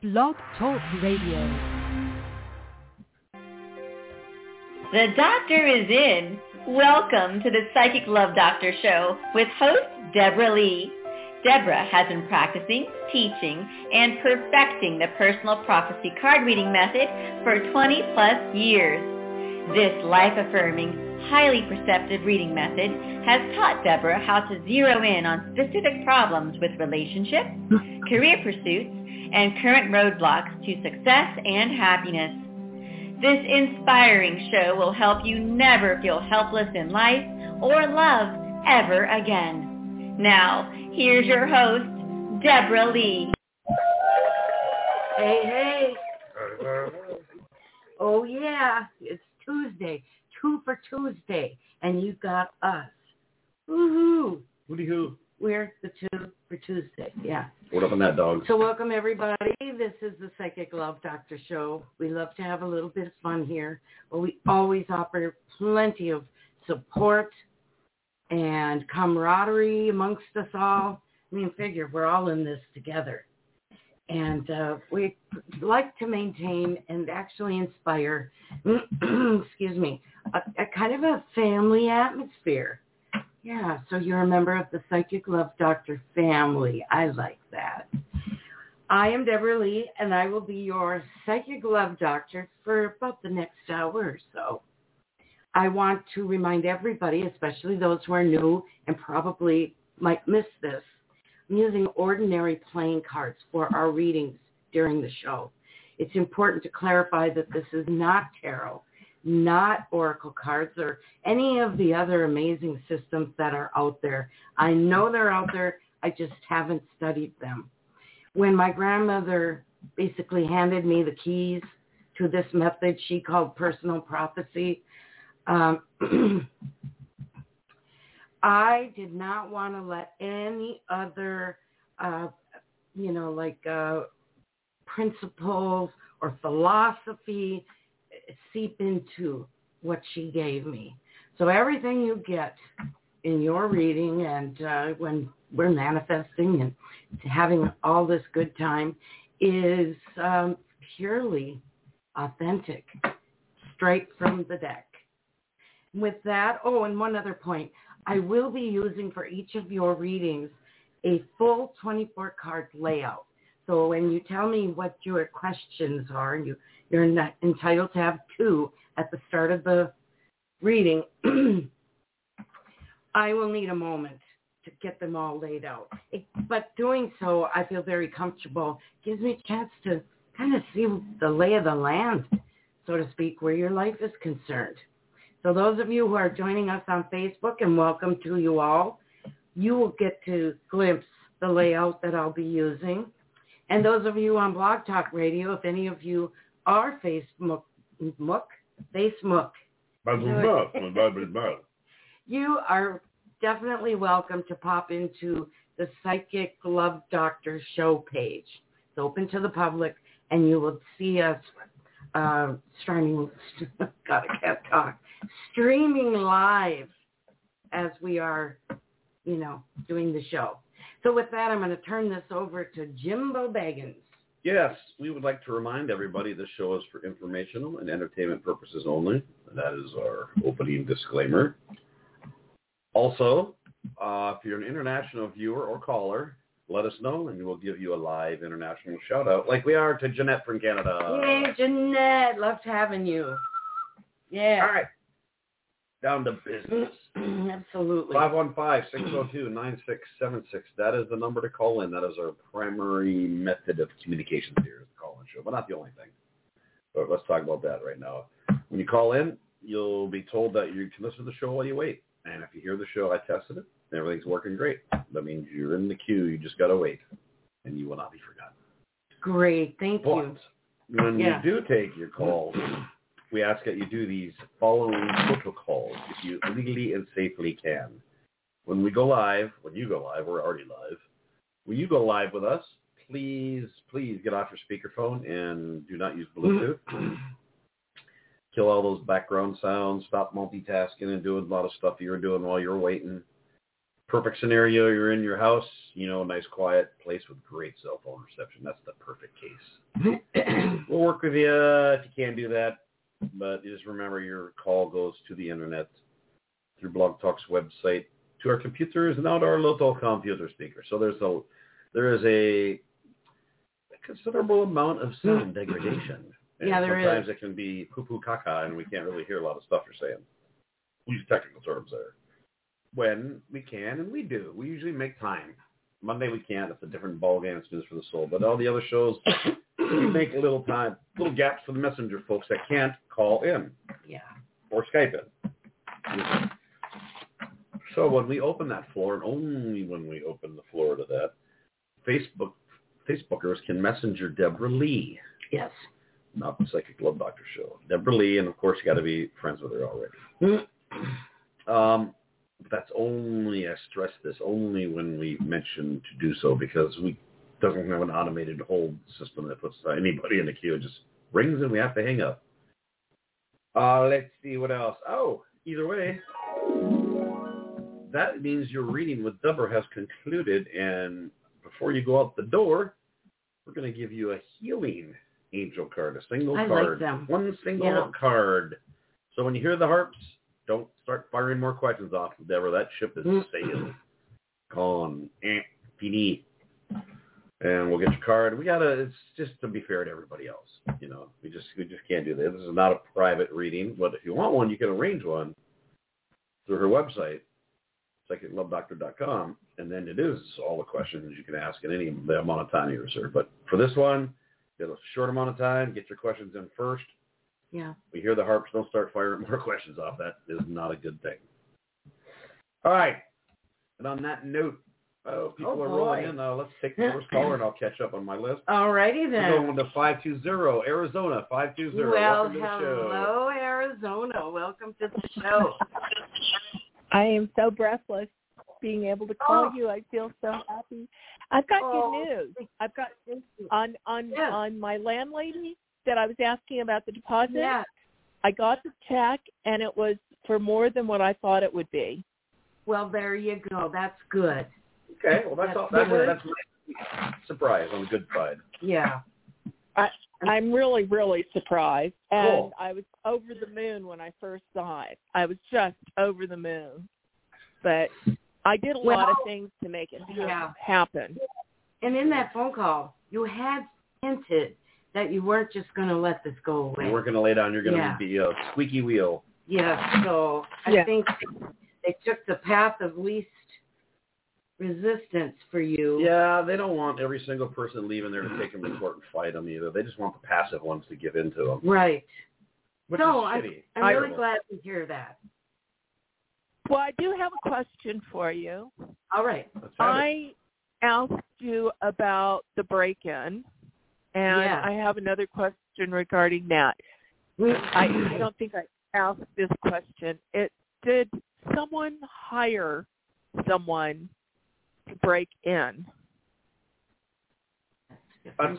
Blog Talk Radio. The doctor is in. Welcome to the Psychic Love Doctor Show with host Deborah Lee. Deborah has been practicing, teaching, and perfecting the personal prophecy card reading method for 20 plus years. This life-affirming, highly perceptive reading method has taught Deborah how to zero in on specific problems with relationships, career pursuits, and current roadblocks to success and happiness. This inspiring show will help you never feel helpless in life or love ever again. Now, here's your host, Deborah Lee. Hey. Oh, yeah, it's Tuesday, 2 for Tuesday, and you got us. Woohoo! Hooty-hoo. We're the 2 for Tuesday, yeah. What up on that, dog? So welcome, everybody. This is the Psychic Love Doctor Show. We love to have a little bit of fun here, but we always offer plenty of support and camaraderie amongst us all. I mean, figure we're all in this together. And we like to maintain and actually inspire, excuse me, a kind of a family atmosphere. Yeah, so you're a member of the Psychic Love Doctor family. I like that. I am Deborah Lee, and I will be your Psychic Love Doctor for about the next hour or so. I want to remind everybody, especially those who are new and probably might miss this, I'm using ordinary playing cards for our readings during the show. It's important to clarify that this is not tarot, not oracle cards, or any of the other amazing systems that are out there. I know they're out there. I just haven't studied them. When my grandmother basically handed me the keys to this method she called personal prophecy, I did not want to let any other, principles or philosophy seep into what she gave me. So everything you get in your reading and when we're manifesting and having all this good time is purely authentic, straight from the deck. With that, and one other point, I will be using for each of your readings a full 24-card layout. So when you tell me what your questions are, you're not entitled to have 2 at the start of the reading, I will need a moment to get them all laid out. But doing so, I feel very comfortable. Gives me a chance to kind of see the lay of the land, so to speak, where your life is concerned. So those of you who are joining us on Facebook, and welcome to you all, you will get to glimpse the layout that I'll be using. And those of you on Blog Talk Radio, if any of you are Facebook, you are definitely welcome to pop into the Psychic Love Doctor show page. It's open to the public, and you will see us streaming live as we are, doing the show. So with that, I'm going to turn this over to Jimbo Baggins. Yes, we would like to remind everybody this show is for informational and entertainment purposes only. That is our opening disclaimer. Also, if you're an international viewer or caller, let us know, and we'll give you a live international shout-out like we are to Jeanette from Canada. Yay, Jeanette. Loved having you. Yeah. All right. Down to business. Absolutely. 515-602-9676. That is the number to call in. That is our primary method of communications here, the call-in show, but not the only thing. But let's talk about that right now. When you call in, you'll be told that you can listen to the show while you wait. And if you hear the show, I tested it, and everything's working great. That means you're in the queue. You just got to wait, and you will not be forgotten. Great. Thank you. When you do take your calls, we ask that you do these following protocols if you legally and safely can. When we go live, we're already live. When you go live with us, please get off your speakerphone and do not use Bluetooth. Kill all those background sounds. Stop multitasking and doing a lot of stuff you were doing while you were waiting. Perfect scenario, you're in your house, a nice quiet place with great cell phone reception. That's the perfect case. We'll work with you if you can do that. But just remember, your call goes to the internet through Blog Talk's website, to our computers, and out our little computer speaker. So there is a considerable amount of sound degradation. And yeah, there sometimes is. it can be poo-poo caca, and we can't really hear a lot of stuff you're saying. We use technical terms there. When we can, and we do. We usually make time. Monday we can't. It's a different ballgame. It's News for the Soul. But all the other shows, we make a little time, little gaps for the messenger folks that can't call in. Yeah. Or Skype in. So when we open that floor, and only when we open the floor to that, Facebookers can messenger Deborah Lee. Yes. Not the Psychic Love Doctor Show. Deborah Lee, and of course you got to be friends with her already. That's only, I stress this, only when we mention to do so, because we doesn't have an automated hold system that puts anybody in the queue. It just rings and we have to hang up. Let's see what else. Oh, either way, that means your reading with Deborah has concluded, and before you go out the door, we're going to give you a healing angel card, a single card. I like them. One single card. So when you hear the harps, don't start firing more questions off of Deborah. That ship is sailed. Gone. Fini. And we'll get your card. It's just to be fair to everybody else. You know, we just can't do this. This is not a private reading, but if you want one, you can arrange one through her website, psychiclovedoctor.com, and then it is all the questions you can ask in any amount of time you reserve. But for this one, get a short amount of time, get your questions in first. Yeah. We hear the harps, don't start firing more questions off. That is not a good thing. All right. And on that note, people are rolling in. Let's take the first caller, and I'll catch up on my list. All righty then. We're going to 520, Arizona, 520. Well, welcome to the hello, Arizona. Welcome to the show. I am so breathless being able to call you. I feel so happy. I've got good news. I've got on my landlady that I was asking about the deposit. Yeah. I got the check, and it was for more than what I thought it would be. Well, there you go. That's good. Okay. Well, that's my surprise on the good side. Yeah. I'm really, really surprised. And cool. I was over the moon when I first saw it. I was just over the moon. But I did a lot of things to make it happen. And in that phone call, you had hinted that you weren't just going to let this go away. You weren't going to lay down. You're going to be a squeaky wheel. Yeah, so I think they took the path of least resistance for you. Yeah, they don't want every single person leaving there to take them to court and fight them either. They just want the passive ones to give in to them. Right. Which so is shitty. I'm really glad to hear that. Well, I do have a question for you. All right. I asked you about the break-in, and I have another question regarding that. I don't think I asked this question. Did someone hire someone to break in? I've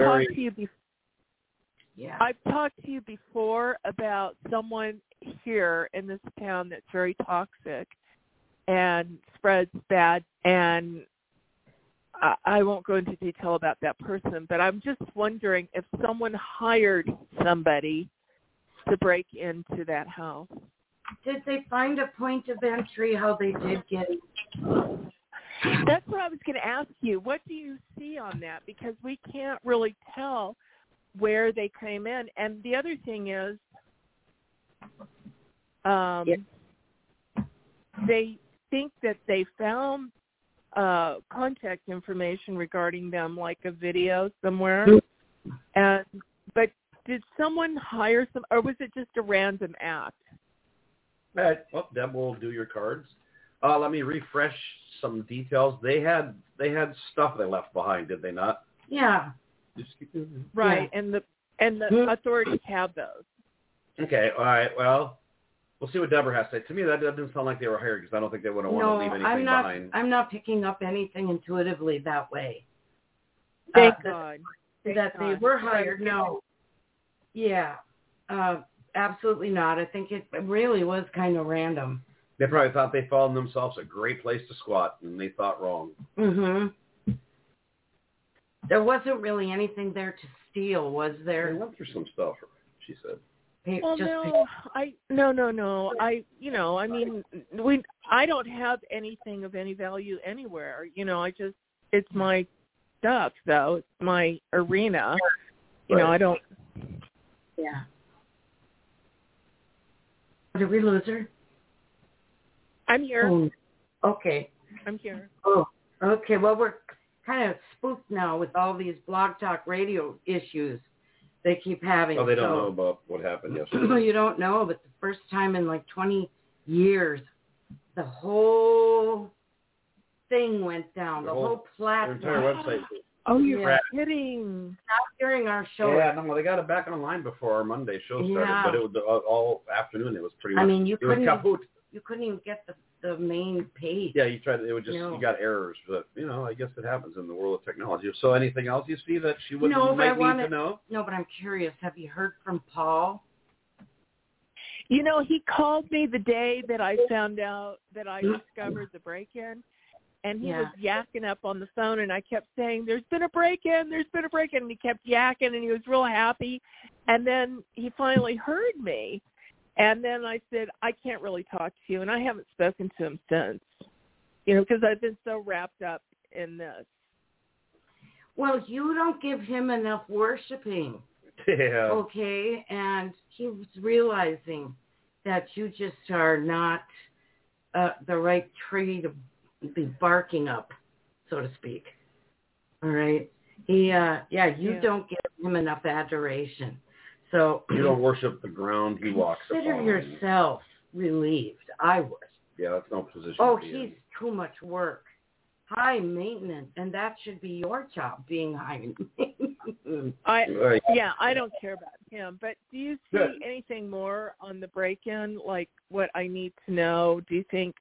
talked to you before about someone here in this town that's very toxic and spreads bad, and I won't go into detail about that person, but I'm just wondering if someone hired somebody to break into that house. Did they find a point of entry how they did get it? That's what I was going to ask you. What do you see on that? Because we can't really tell where they came in. And the other thing is they think that they found contact information regarding them, like a video somewhere. But did someone hire some, or was it just a random act? All right. Well, Deb will do your cards. Let me refresh some details. They had stuff they left behind, did they not? Yeah. Right, and the authorities have those. Okay. All right. Well, we'll see what Deborah has to say. To me, that doesn't sound like they were hired, because I don't think they would have wanted to leave anything behind. I'm not picking up anything intuitively that way. Thank God. That they were hired. No. Yeah. Absolutely not. I think it really was kind of random. They probably thought they found themselves a great place to squat, and they thought wrong. Mm-hmm. There wasn't really anything there to steal, was They there? went through some stuff, she said. Well, no. I mean, I don't have anything of any value anywhere. It's my stuff, though. It's my arena. I don't. Yeah. Did we lose her? I'm here. Oh, okay. I'm here. Oh, okay. Well, we're kind of spooked now with all these Blog Talk Radio issues they keep having. Oh, they don't know about what happened yesterday. Well, you don't know, but the first time in like 20 years, the whole thing went down. The whole platform. The entire website. Oh, you're kidding. Not during our show. Yeah, no, they got it back online before our Monday show started, but it was all afternoon. It was pretty much. I mean, you couldn't even get the main page. Yeah, you tried. It would just you got errors, but I guess it happens in the world of technology. So, anything else you see that she would need to know? No, but I'm curious. Have you heard from Paul? He called me the day that I found out that I discovered the break-in, and he was yakking up on the phone, and I kept saying, "There's been a break-in, there's been a break-in," and he kept yakking, and he was real happy, and then he finally heard me. And then I said, I can't really talk to you, and I haven't spoken to him since, because I've been so wrapped up in this. Well, you don't give him enough worshiping, okay? And he was realizing that you just are not the right tree to be barking up, so to speak. All right? You don't give him enough adoration. So you don't worship the ground he walks upon. Consider yourself relieved. I would. Yeah, that's no position. Oh, he's too much work. High maintenance, and that should be your job, being high maintenance. I don't care about him. But do you see anything more on the break-in, like what I need to know? Do you think,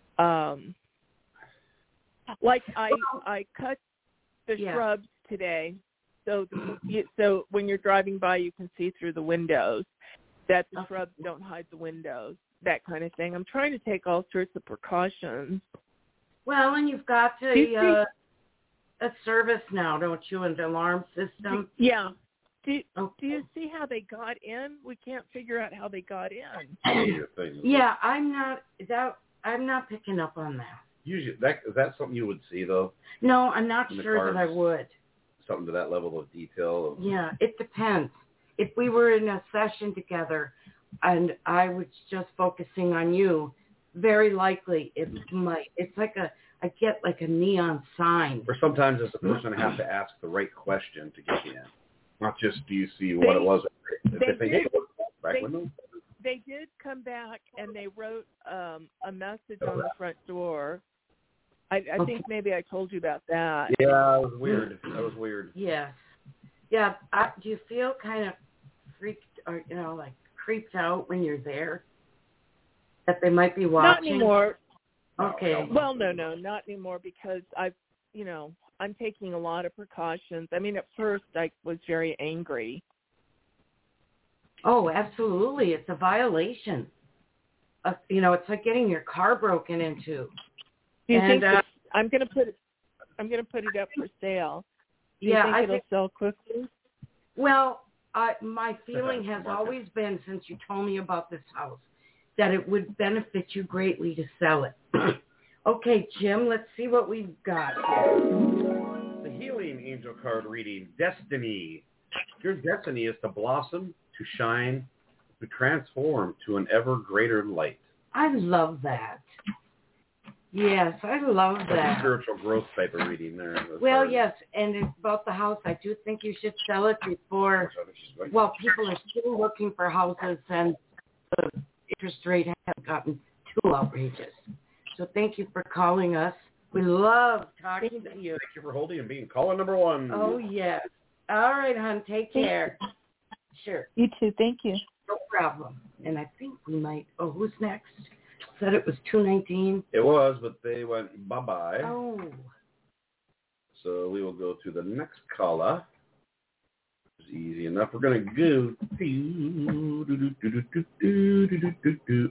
like I cut the shrubs today. So when you're driving by, you can see through the windows that the shrubs don't hide the windows, that kind of thing. I'm trying to take all sorts of precautions. Well, and you've got a service now, don't you, an alarm system? Yeah. Do you see how they got in? We can't figure out how they got in. Yeah, I'm not picking up on that. Usually, is that something you would see, though? No, I'm not sure that I would. Something to that level of detail? Yeah, it depends. If we were in a session together and I was just focusing on you, very likely it might. It's like I get like a neon sign. Or sometimes as a person I have to ask the right question to get you in. Not just do you see what it was. They did come back and they wrote a message on the front door. I think maybe I told you about that. Yeah, that was weird. Yes. Yeah. Do you feel kind of freaked or, like creeped out when you're there? That they might be watching? Not anymore. Okay. Well, no, not anymore because I'm taking a lot of precautions. I mean, at first I was very angry. Oh, absolutely. It's a violation. It's like getting your car broken into. Do you think I'm going to put it up for sale? Do you think it'll sell quickly? Well, my feeling has always been, since you told me about this house, that it would benefit you greatly to sell it. Okay, Jim, let's see what we've got here. The Healing Angel card reading, Destiny. Your destiny is to blossom, to shine, to transform to an ever greater light. I love that. Yes, I love that. Spiritual growth type of reading there. Well, yes, and about the house, I do think you should sell it before, people are still looking for houses and the interest rate hasn't gotten too outrageous. So thank you for calling us. We love talking to you. Thank you for holding and being caller number one. Oh, yes. All right, hon, take care. Sure. You too, thank you. No problem. And I think we might, who's next? Said it was 219. It was, but they went bye-bye. Oh. So we will go to the next caller. It's easy enough. We're going to go to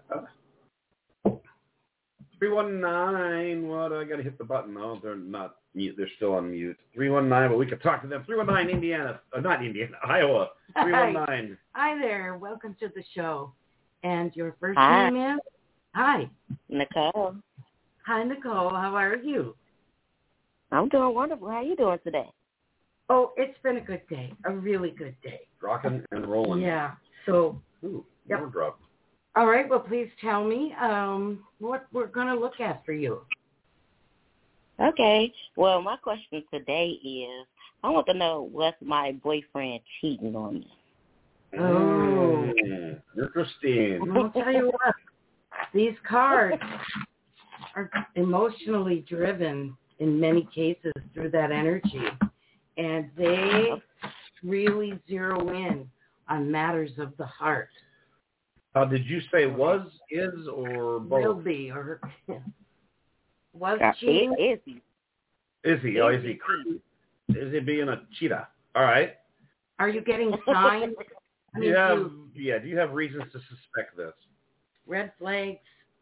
319. What? I got to hit the button. No, they're not mute. They're still on mute. 319, but we could talk to them. 319 Indiana, not Indiana, Iowa. 319. Hi there. Welcome to the show. And your first Hi. name is? Hi. Nicole. Hi, Nicole. How are you? I'm doing wonderful. How are you doing today? Oh, it's been a good day. A really good day. Rocking and rolling. Yeah. So, Ooh, yep. more drop. All right. Well, please tell me what we're going to look at for you. Okay. Well, my question today is, I want to know what's my boyfriend cheating on me. Oh. Interesting. I'll tell you what. These cards are emotionally driven in many cases through that energy. And they really zero in on matters of the heart. Did you say was, is, or both? Will be, or was Is cheating. he? Is he? Oh, is he? Is he being a cheetah? All right. Are you getting signs? I mean, Do you have reasons to suspect this? red flags?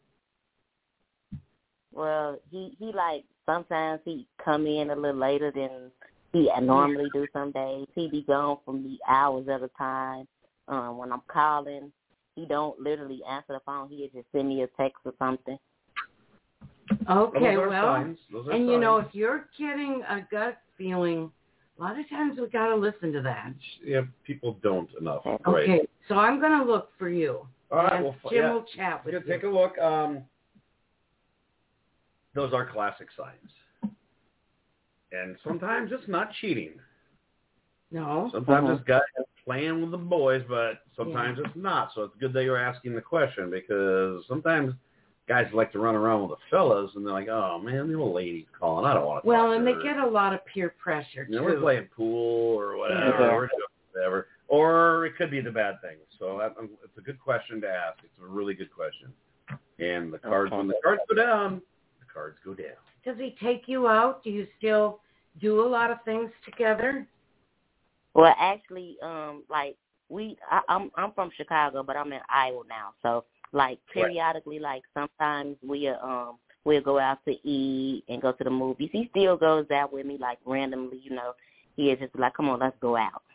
Well, he like, sometimes he come in a little later than he normally do some days. He be gone for me hours at a time. When I'm calling, he don't literally answer the phone. He'll just send me a text or something. Okay, Those are well, signs. Those are and signs. you know, if you're getting a gut feeling, a lot of times we got to listen to that. Yeah, people don't enough. Okay, Right. so I'm going to look for you. All right, And well, Jim will chat with you. Take a look. Those are classic signs. And sometimes it's not cheating. No. Sometimes it's guys playing with the boys, but sometimes it's not. So it's good that you're asking the question, because sometimes guys like to run around with the fellas, and they're like, oh, man, the old lady's calling. I don't want to Well, talk and to they her. get a lot of peer pressure, too. You know, we're playing pool or whatever. Yeah. We're doing whatever. Or it could be the bad things. So it's a good question to ask. It's a really good question. And the cards, when the cards go down, the cards go down. Does he take you out? Do you still do a lot of things together? Well, actually, I'm from Chicago, but I'm in Iowa now. So, like, periodically, like, sometimes we'll go out to eat and go to the movies. He still goes out with me, like, randomly, you know. He is just like, come on, let's go out.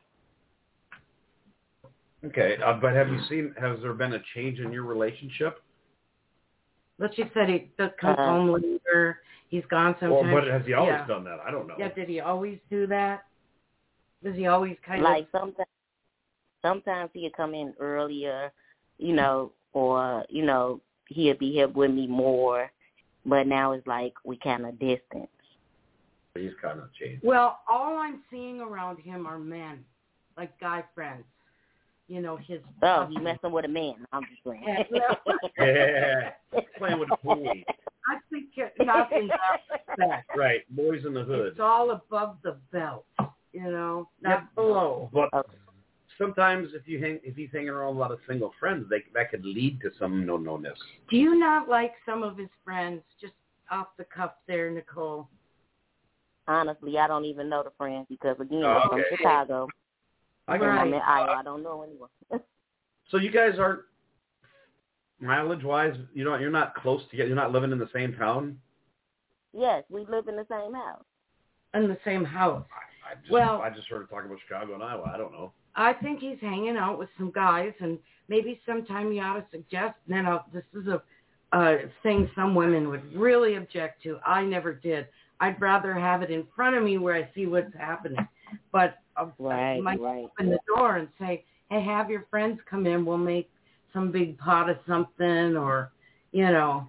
Okay, but has there been a change in your relationship? But you said he comes home later. He's gone sometimes. Well, but has he always done that? I don't know. Yeah, did he always do that? Does he always kind like sometimes he'll come in earlier, you know, or, you know, he'll be here with me more. But now it's like we kind of distant. He's kind of changed. Well, all I'm seeing around him are men, like guy friends. You know, his... Oh, he's messing with a man. I'm just playing. Yeah, playing with a boy. I think nothing about that. Right, boys in the hood. It's all above the belt, you know, not below. But sometimes if he's hanging around a lot of single friends, that could lead to some no-no-ness. Do you not like some of his friends, just off the cuff there, Nicole? Honestly, I don't even know the friends because, again, I'm from Chicago. I'm in Iowa. I don't know anyone. So you guys aren't, mileage-wise, you're not close together. You're not living in the same town? Yes, we live in the same house. In the same house. I just heard talking about Chicago and Iowa. I don't know. I think he's hanging out with some guys, and maybe sometime you ought to suggest, this is a thing some women would really object to. I never did. I'd rather have it in front of me where I see what's happening. But I might open the door and say, hey, have your friends come in. We'll make some big pot of something, or, you know.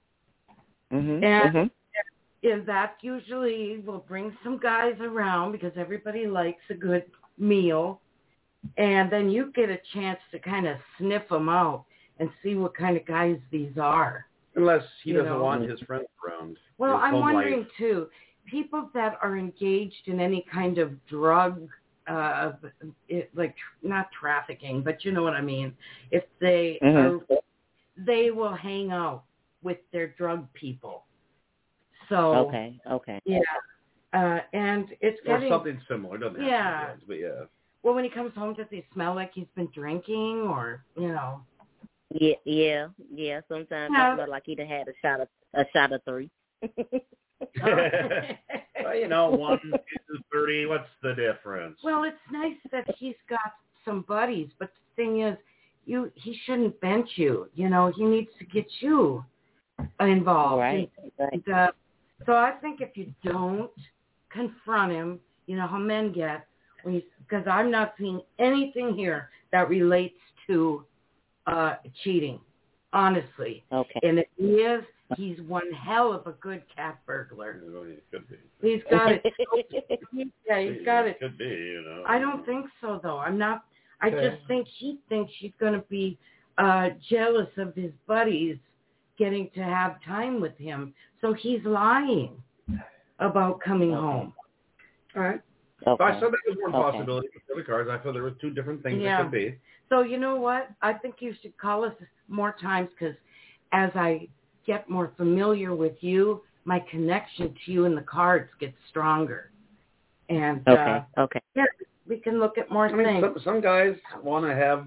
And that usually will bring some guys around because everybody likes a good meal. And then you get a chance to kind of sniff them out and see what kind of guys these are. Unless he doesn't want his friends around. Well, I'm wondering, life. too, people that are engaged in any kind of drug, like not trafficking, but you know what I mean. If they they will hang out with their drug people. So Okay. Yeah. And it's or getting something similar, doesn't it? Yeah. But yeah. Well, when he comes home, does he smell like he's been drinking, or, you know? Yeah. Sometimes I smell like he done had a shot of 3. Well, 1 to 30, what's the difference? Well, it's nice that he's got some buddies, but the thing is, he shouldn't bench you. He needs to get you involved. Right. And, so I think if you don't confront him, you know how men get, because I'm not seeing anything here that relates to cheating, honestly. Okay. And if he is, he's one hell of a good cat burglar. It could be. He's got it. Yeah, he's got it. Could be, I don't think so, though. I'm not. I just think he thinks she's going to be jealous of his buddies getting to have time with him. So he's lying about coming home. All right. Okay. So I said that was one possibility for the cards. I thought there were 2 different things it could be. So you know what? I think you should call us more times because as I get more familiar with you, my connection to you and the cards gets stronger. And okay. Yeah, we can look at more things. Some guys want to have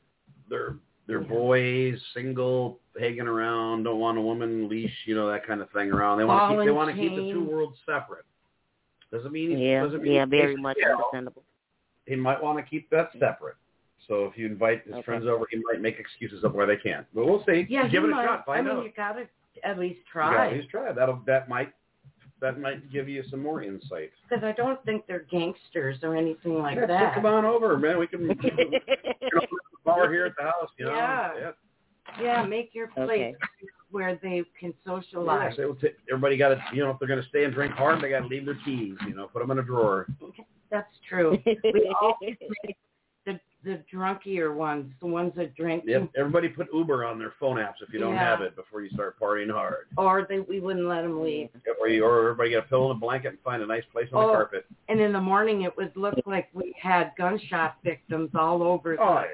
their boys single, hanging around, don't want a woman leash, that kind of thing around. They want to keep the 2 worlds separate. Doesn't mean very much understandable. He might want to keep that separate. So if you invite his friends over, he might make excuses of why they can't. But we'll see. Yeah, give it a shot. Find out. You got to at least try. You got to at least try. That might give you some more insight. Because I don't think they're gangsters or anything like that. Come on over, man. We can open the bar here at the house. Yeah, make your place where they can socialize. Yeah, everybody got to, if they're going to stay and drink hard, they got to leave their keys, put them in a drawer. That's true. We always make the drunkier ones, the ones that drink. Yep. Everybody put Uber on their phone apps if you don't have it before you start partying hard. Or we wouldn't let them leave. Or everybody get a pillow and a blanket and find a nice place on the carpet. And in the morning it would look like we had gunshot victims all over.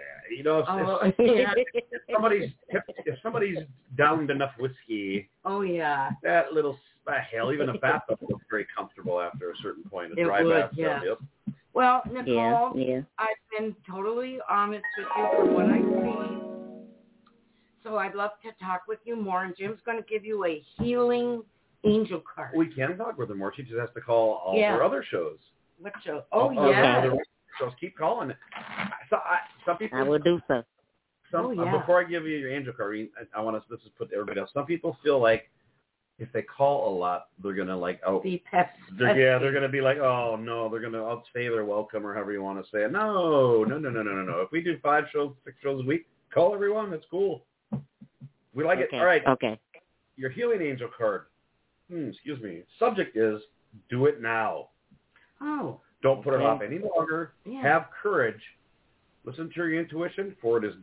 If somebody's downed enough whiskey. Oh yeah. That little hell, even a bathtub looks very comfortable after a certain point. A dry bathtub. Yeah. Yep. Well, Nicole, I've been totally honest with you from what I see. So I'd love to talk with you more, and Jim's going to give you a healing angel card. We can talk with her more. She just has to call all her other shows. What show? Other shows. Keep calling. Some people. I will do so. Before I give you your angel card, I want to put everybody else. Some people feel like if they call a lot, they're going to be pets. They're going to be like, oh no, they're going to outstay their welcome or however you want to say it. No. If we do 5 shows, 6 shows a week, call everyone. That's cool. We like it. All right. Okay. Your healing angel card. Excuse me. Subject is do it now. Oh. Don't put it off any longer. Yeah. Have courage. Listen to your intuition, for it is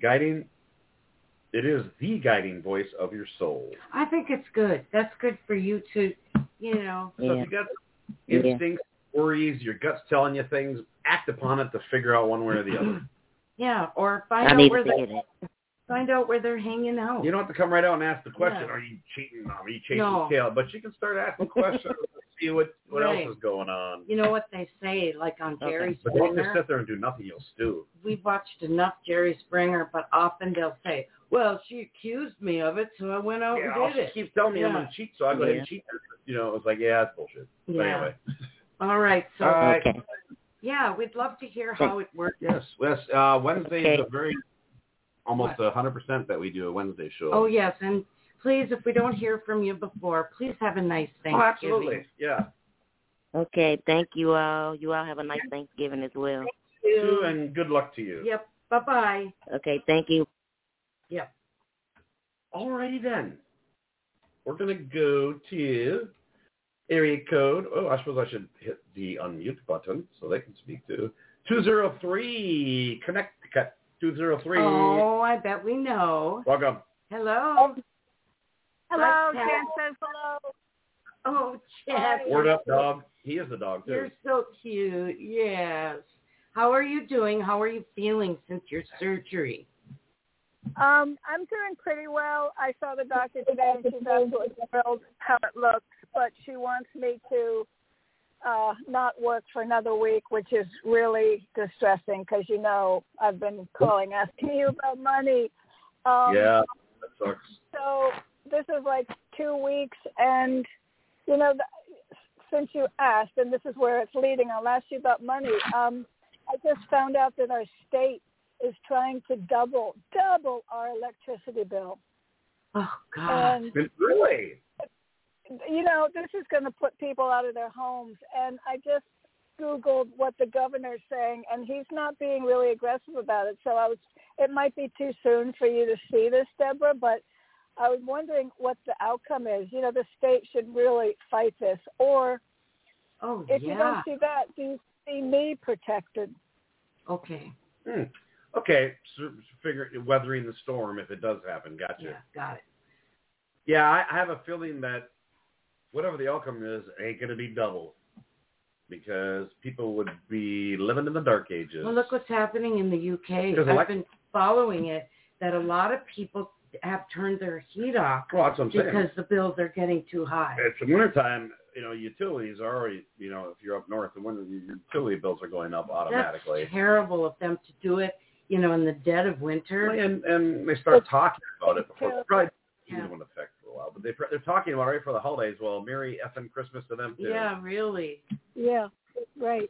the guiding voice of your soul. I think it's good. That's good for you to, So if you got instincts, worries, your gut's telling you things, act upon it to figure out one way or the other. Yeah, or find out where they're hanging out. You don't have to come right out and ask the question, are you cheating on me? Are you chasing tail? But you can start asking questions and see what else is going on. You know what they say, like on Jerry Springer? But don't just sit there and do nothing, you'll stew. We've watched enough Jerry Springer, but often they'll say, well, she accused me of it, so I went out and did it. She keeps telling me I'm going to cheat, so I go ahead and cheat her. It's like, that's bullshit. But anyway. All right. So, okay. Yeah, we'd love to hear how it works. Yes. Wednesday is almost 100% that we do a Wednesday show. Oh, yes. And please, if we don't hear from you before, please have a nice Thanksgiving. Oh, absolutely. Yeah. Okay. Thank you all. You all have a nice Thanksgiving as well. Thank you. And good luck to you. Yep. Bye-bye. Okay. Thank you. Yep. All righty then. We're going to go to area code. Oh, I suppose I should hit the unmute button so they can speak to 203 Connecticut. 203. Oh, I bet we know. Welcome. Hello. Hello. Jan says hello. Oh, Chad. Word up, dog. He is the dog, too. You're so cute. Yes. How are you doing? How are you feeling since your surgery? I'm doing pretty well. I saw the doctor today, and she's absolutely thrilled how it looks, but she wants me to not work for another week, which is really distressing because, I've been calling asking you about money. Yeah, that sucks. So this is like 2 weeks, and, since you asked, and this is where it's leading, I'll ask you about money. I just found out that our state is trying to double our electricity bill. Oh, God. And, really? you know, this is going to put people out of their homes. And I just Googled what the governor's saying, and he's not being really aggressive about it. So it might be too soon for you to see this, Deborah, but I was wondering what the outcome is. You know, the state should really fight this. Or if you don't see that, do you see me protected? Okay. Okay, so figure weathering the storm if it does happen. Gotcha. Yeah, got it. Yeah, I have a feeling that whatever the outcome is, it ain't going to be double because people would be living in the dark ages. Well, look what's happening in the UK. I've been following it, that a lot of people have turned their heat off that's what I'm saying. because the bills are getting too high. It's the wintertime. You know, utilities are already, you know, if you're up north, the utility bills are going up automatically. That's terrible of them to do it, you know, in the dead of winter. And they start talking about it before. Probably it won't affect for a while, but they're talking about it right for the holidays. Well, Merry effing Christmas to them too. Yeah, really. Yeah, right.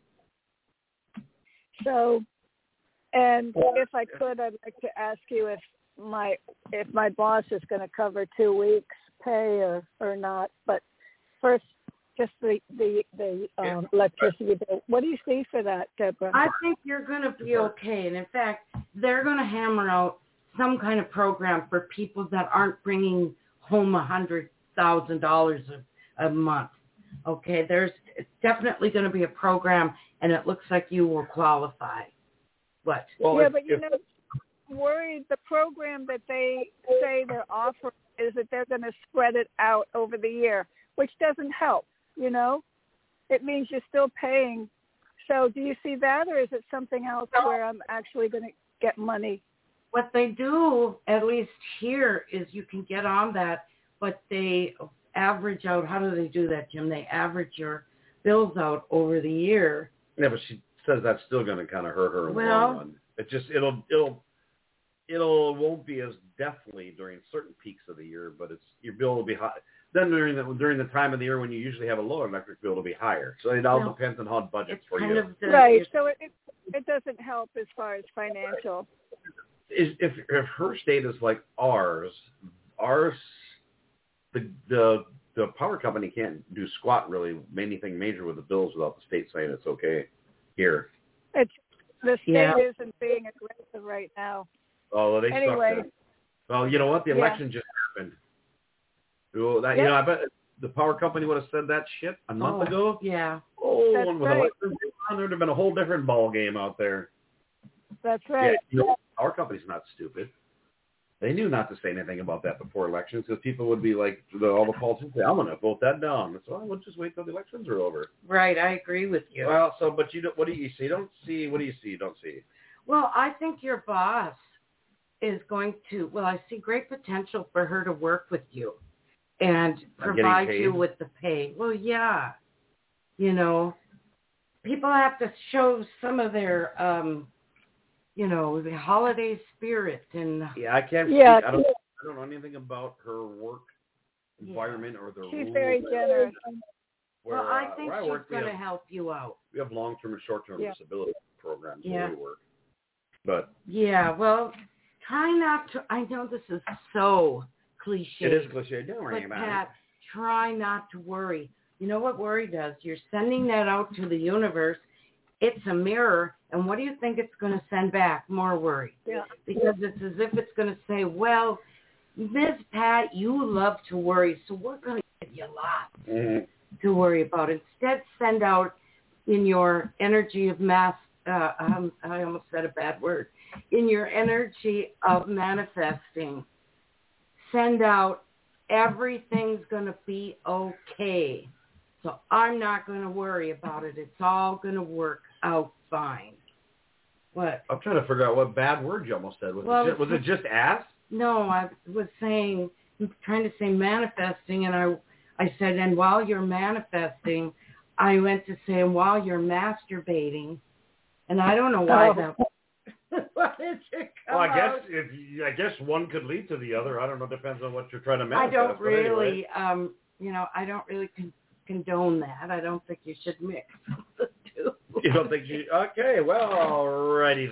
So, and if I could, I'd like to ask you if my boss is going to cover 2 weeks pay or not. But first, just the electricity bill. What do you see for that, Deborah? I think you're going to be okay. And in fact, they're going to hammer out some kind of program for people that aren't bringing home $100,000 a month. Okay, there's definitely going to be a program, and it looks like you will qualify. What? Well, yeah, but you know, worried the program that they say they're offering is that they're going to spread it out over the year, which doesn't help. You know, it means you're still paying. So do you see that, or is it something else where I'm actually going to get money? What they do, at least here, is you can get on that, but they average out. How do they do that, Jim? They average your bills out over the year. Yeah, but she says that's still going to kind of hurt her in the long run. It just it'll won't be as definitely during certain peaks of the year, but your bill will be high. Then during the time of the year when you usually have a low electric bill, it'll be higher. So it all depends on how budgets for you. Right. So it doesn't help as far as financial. If her state is like ours, the power company can't do squat really anything major with the bills without the state saying it's okay here. The state isn't being aggressive right now. Oh, well, they anyway. suck. Well, you know what? The election just happened. You know, I bet the power company would have said that shit a month ago. Yeah. Oh, that's and with elections on, there'd have been a whole different ball game out there. That's right. Yeah, you know, our company's not stupid. They knew not to say anything about that before elections because people would be like, all the politicians say, I'm going to vote that down. So we'll just wait till the elections are over. Right, I agree with you. Well, but what do you see? What do you see? You don't see. Well, I think your boss is going to, I see great potential for her to work with you and provide you with the pay. Well, yeah. You know, people have to show some of their, the holiday spirit. And yeah, I can't speak. I don't know anything about her work environment or the rules. She's very generous. Well, I think she's going to help you out. We have long-term and short-term disability programs where we work. But try not to. I know this is so cliche. It is cliche. Don't worry about Pat, try not to worry. You know what worry does? You're sending that out to the universe. It's a mirror, and what do you think it's going to send back? More worry. Yeah. Because it's as if it's going to say, well, Ms. Pat, you love to worry, so we're going to give you a lot to worry about. Instead, send out in your energy of mass. I almost said a bad word. In your energy of manifesting, send out everything's going to be okay. So I'm not going to worry about it. It's all going to work out fine. What? I'm trying to figure out what bad word you almost said. Was it just ass? No, I was trying to say manifesting, and I said, and while you're manifesting, I went to say, and while you're masturbating, and I don't know why that. Why did it come out? I guess one could lead to the other. I don't know. Depends on what you're trying to manifest. I don't really, I don't really condone that. I don't think you should mix the two. You don't think you... Okay, well, alrighty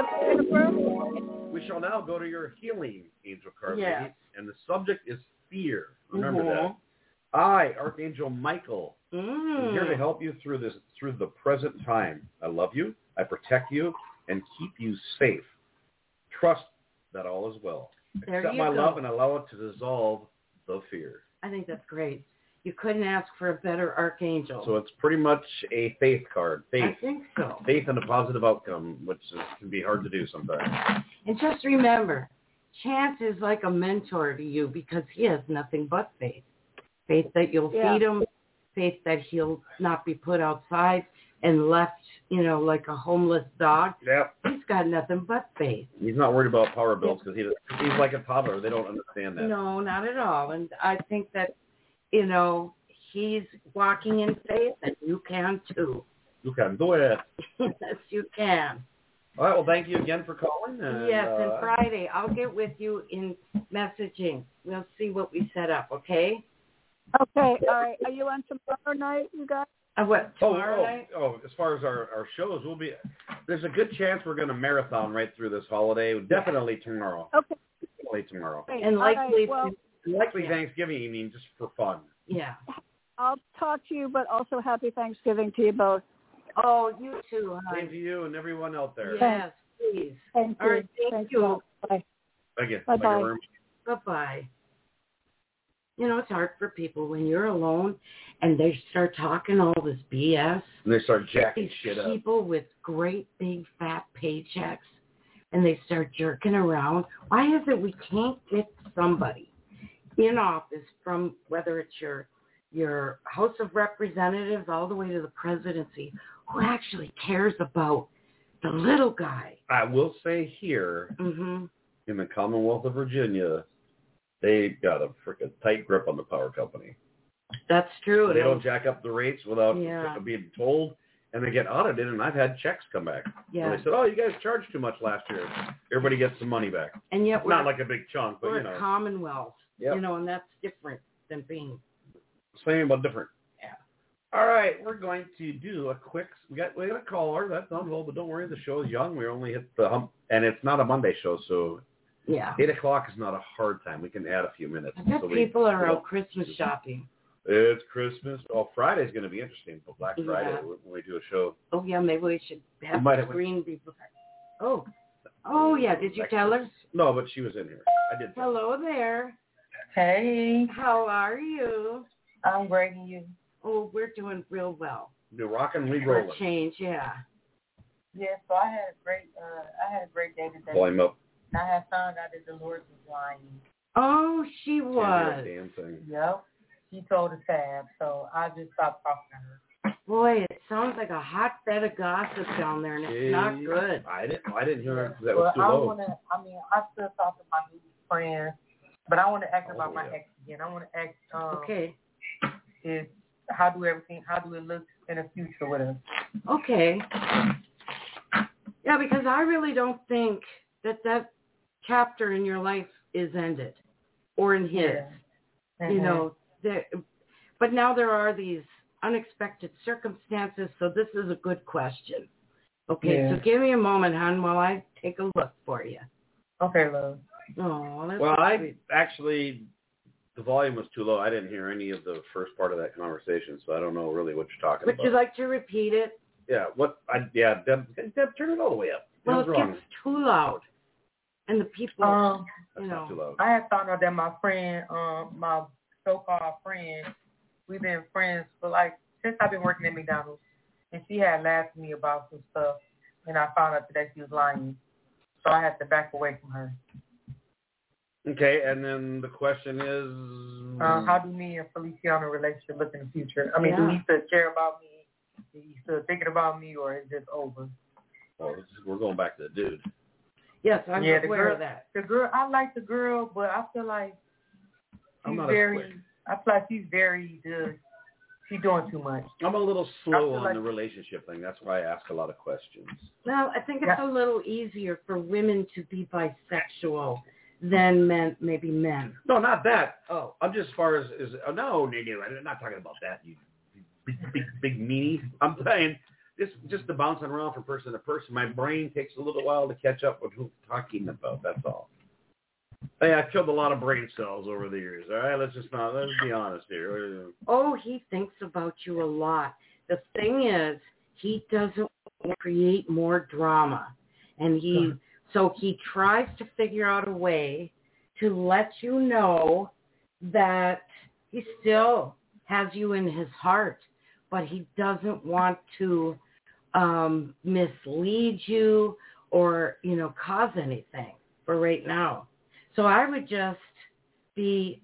then. We shall now go to your healing angel card, ladies, and the subject is fear. Remember that. I, Archangel Michael, am here to help you through the present time. I love you, I protect you, and keep you safe. Trust that all is well. Accept my love and allow it to dissolve the fear. I think that's great. You couldn't ask for a better archangel. So it's pretty much a faith card. Faith. I think so. Faith in a positive outcome, which can be hard to do sometimes. And just remember, Chance is like a mentor to you because he has nothing but faith. Faith that you'll feed him, faith that he'll not be put outside and left, like a homeless dog. Yep. He's got nothing but faith. He's not worried about power bills because he's like a toddler. They don't understand that. No, not at all. And I think that, he's walking in faith, and you can too. You can do it. Yes, you can. All right. Well, thank you again for calling. And, and Friday, I'll get with you in messaging. We'll see what we set up, okay? Okay. All right. Are you on tomorrow night, you guys? What, tomorrow night? As far as our shows, there's a good chance we're going to marathon right through this holiday. Definitely tomorrow. Okay. Definitely tomorrow. And likely Thanksgiving evening just for fun. Yeah. I'll talk to you, but also happy Thanksgiving to you both. Oh, you too, honey. Same to you and everyone out there. Yes, please. Thank you. All right, thank you. Bye. Again. Bye-bye. Bye-bye. It's hard for people when you're alone and they start talking all this BS. And they start jacking shit up. People with great big fat paychecks and they start jerking around. Why is it we can't get somebody in office from whether it's your House of Representatives all the way to the presidency who actually cares about the little guy? I will say here, in the Commonwealth of Virginia, they got a freaking tight grip on the power company. That's true. They don't jack up the rates without being told, and they get audited, and I've had checks come back. Yeah. And they said, you guys charged too much last year. Everybody gets some money back. And yet not like a big chunk, but, we're a Commonwealth, and that's different than being... Same, but different. Yeah. All right, we're going to do a quick... We got a caller. That's on hold, but don't worry. The show is young. We only hit the hump, and it's not a Monday show, so... Yeah. 8 o'clock is not a hard time. We can add a few minutes. I bet people are out Christmas shopping. It's Christmas. Friday's going to be interesting. For Black Friday, when we do a show. Oh, yeah, maybe we should have the screen be... Oh, yeah. Did you tell her? No, but she was in here. I did. Hello there. Hey. How are you? I'm great, and you? Oh, we're doing real well. The rock and we rolling. For change, yeah. Yeah, so I had a great day today. Volume up. And I had found out that Dolores was lying. Oh, she was. Damn thing. Yep. She told the tab, so I just stopped talking to her. Boy, it sounds like a hotbed of gossip down there, and it's not good. I didn't hear her because that was too low. I still talk to my new friends, but I want to ask about my ex again. I want to ask, how do it look in the future with us? Okay. Yeah, because I really don't think that chapter in your life is ended, or in his. Yeah. But now there are these unexpected circumstances, so this is a good question. Okay, so give me a moment, hon, while I take a look for you. Okay, love. Oh, the volume was too low. I didn't hear any of the first part of that conversation, so I don't know really what you're talking about. Would you like to repeat it? Yeah. Deb, turn it all the way up. Well, it gets too loud. And the people, Too loud. I had found out that my friend, my so-called friend, we've been friends for since I've been working at McDonald's, and she had laughed at me about some stuff, and I found out that she was lying, so I had to back away from her. Okay, and then the question is, how do me and Feliciano relationship look in the future? I mean, do he still care about me? Is he still thinking about me, or is it over? Well, we're going back to the dude. Yes, I'm aware of that. The girl, I like the girl, but I feel like she's very good. She's doing too much. I'm a little slow on the relationship thing. That's why I ask a lot of questions. Well, I think it's a little easier for women to be bisexual than men. No, not that. Oh. I'm just as far as no, I'm not talking about that. You big meanie. I'm saying just the bouncing around from person to person. My brain takes a little while to catch up with who I'm talking about. That's all. Hey, I've killed a lot of brain cells over the years. All right, let's be honest here. Oh, he thinks about you a lot. The thing is, he doesn't want to create more drama, and he tries to figure out a way to let you know that he still has you in his heart, but he doesn't want to mislead you or, cause anything for right now. So I would just be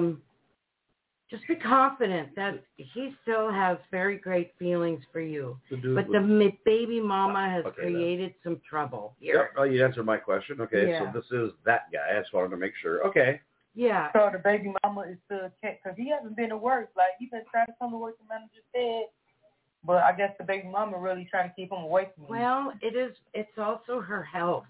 confident that he still has very great feelings for you. But the baby mama has created some trouble here. Yep. Oh, you answered my question. Okay, yeah. So this is that guy. I just wanted to make sure. Okay. Yeah. So the baby mama is still checked because he hasn't been to work. Like, he's been trying to come to work, the manager said. But I guess the baby mama really trying to keep him away from me. Well, it's also her health.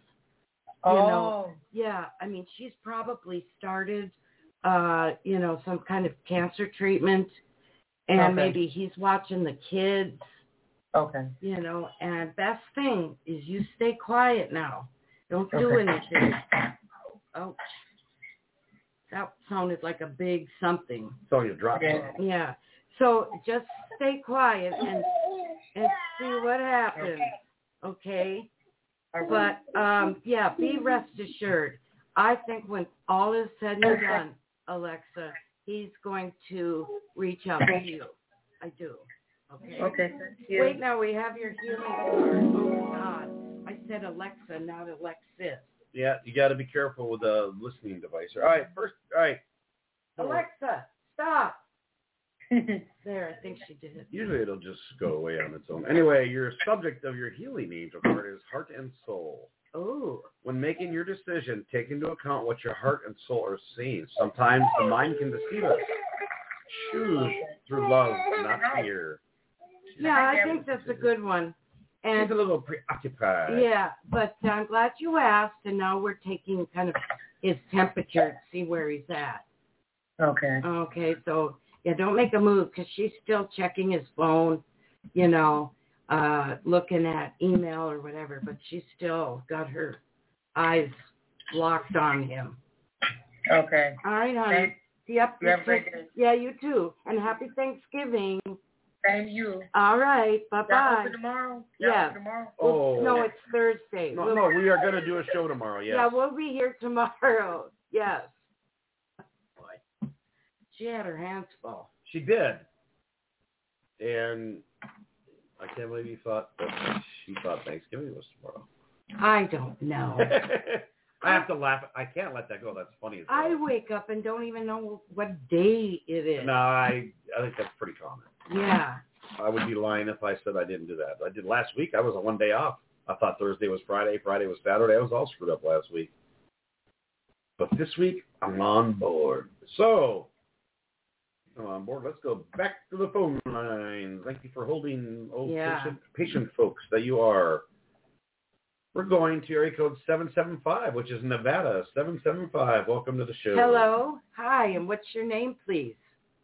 Yeah. I mean, she's probably started, some kind of cancer treatment. And maybe he's watching the kids. Okay. And best thing is you stay quiet now. Don't do anything. Oh. That sounded like a big something. So you dropped it. Yeah. So just stay quiet and see what happens. Okay? But, be rest assured. I think when all is said and done, Alexa, he's going to reach out to you. I do. Okay? Okay. Yeah. Wait, now we have your healing card. Oh, God. I said Alexa, not Alexis. Yeah, you got to be careful with the listening device. All right. Alexa, stop. There, I think she did it. Usually it'll just go away on its own. Anyway, your subject of your healing angel card is heart and soul. Oh. When making your decision, take into account what your heart and soul are saying. Sometimes the mind can deceive us. Choose through love, not fear. Yeah, I think that's a good one. And he's a little preoccupied. Yeah, but I'm glad you asked, and now we're taking kind of his temperature to see where he's at. Okay. Okay, so, don't make a move because she's still checking his phone, looking at email or whatever, but she's still got her eyes locked on him. Okay. All right, honey. Yep. You have a great day. Yeah, you too. And happy Thanksgiving. Same to you. All right. Bye-bye. Y'all open tomorrow? Yeah. Tomorrow? Oh. No, it's Thursday. No, we are going to do a show tomorrow, yes. Yeah, we'll be here tomorrow. Yes. Boy. She had her hands full. She did. And I can't believe she thought Thanksgiving was tomorrow. I don't know. I have to laugh. I can't let that go. That's funny as well. I wake up and don't even know what day it is. No, I think that's pretty common. Yeah. I would be lying if I said I didn't do that. I did last week. I was on one day off. I thought Thursday was Friday. Friday was Saturday. I was all screwed up last week. But this week, I'm on board. So, I'm on board. Let's go back to the phone lines. Thank you for holding, patient folks that you are. We're going to area code 775, which is Nevada. 775. Welcome to the show. Hello. Hi. And what's your name, please?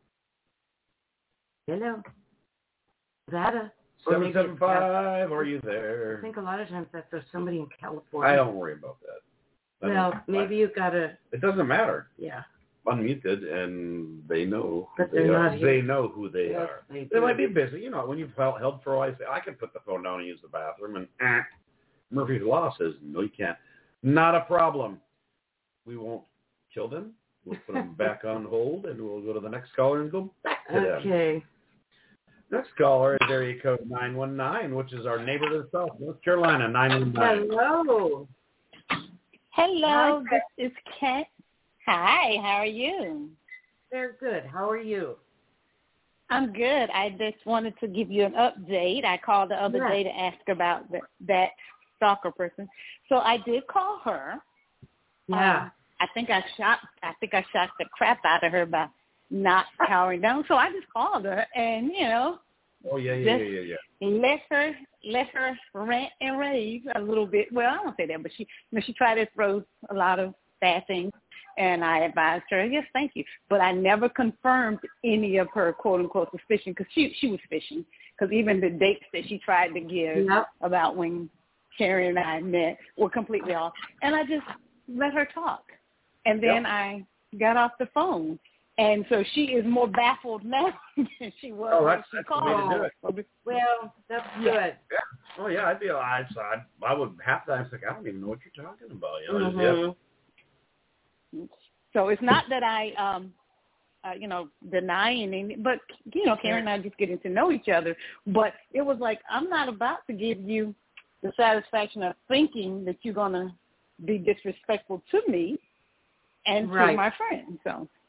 Hello. Nevada. 775. Are you there? I think a lot of times there's somebody in California. I don't worry about that. Well, maybe you got to. It doesn't matter. Yeah. Unmuted, and they know but they're not here. They know who they are. They might be busy. When you've held for a while, I can put the phone down and use the bathroom, and Murphy's Law says, no, you can't. Not a problem. We won't kill them. We'll put them back on hold, and we'll go to the next caller and go back to them. Okay. Next caller is area code 919, which is our neighbor to the south, North Carolina, 919. Hello. Hello, this is Kat. Hi, how are you? They're good. How are you? I'm good. I just wanted to give you an update. I called the other day to ask about that stalker person. So I did call her. Yeah. I think I shot the crap out of her by not powering down. So I just called her and, Oh yeah. Let her rant and rave a little bit. Well, I don't say that, but she tried to throw a lot of sad things. And I advised her, yes, thank you. But I never confirmed any of her quote-unquote suspicion because she was fishing. Because even the dates that she tried to give about when Karen and I met were completely off. And I just let her talk. And then I got off the phone. And so she is more baffled now than she was when she called. Well, that's good. Yeah. Oh, yeah, I would half the time think, I don't even know what you're talking about. You know, So it's not that I, denying any, but, Karen and I just getting to know each other. But it was like, I'm not about to give you the satisfaction of thinking that you're going to be disrespectful to me and to my friend.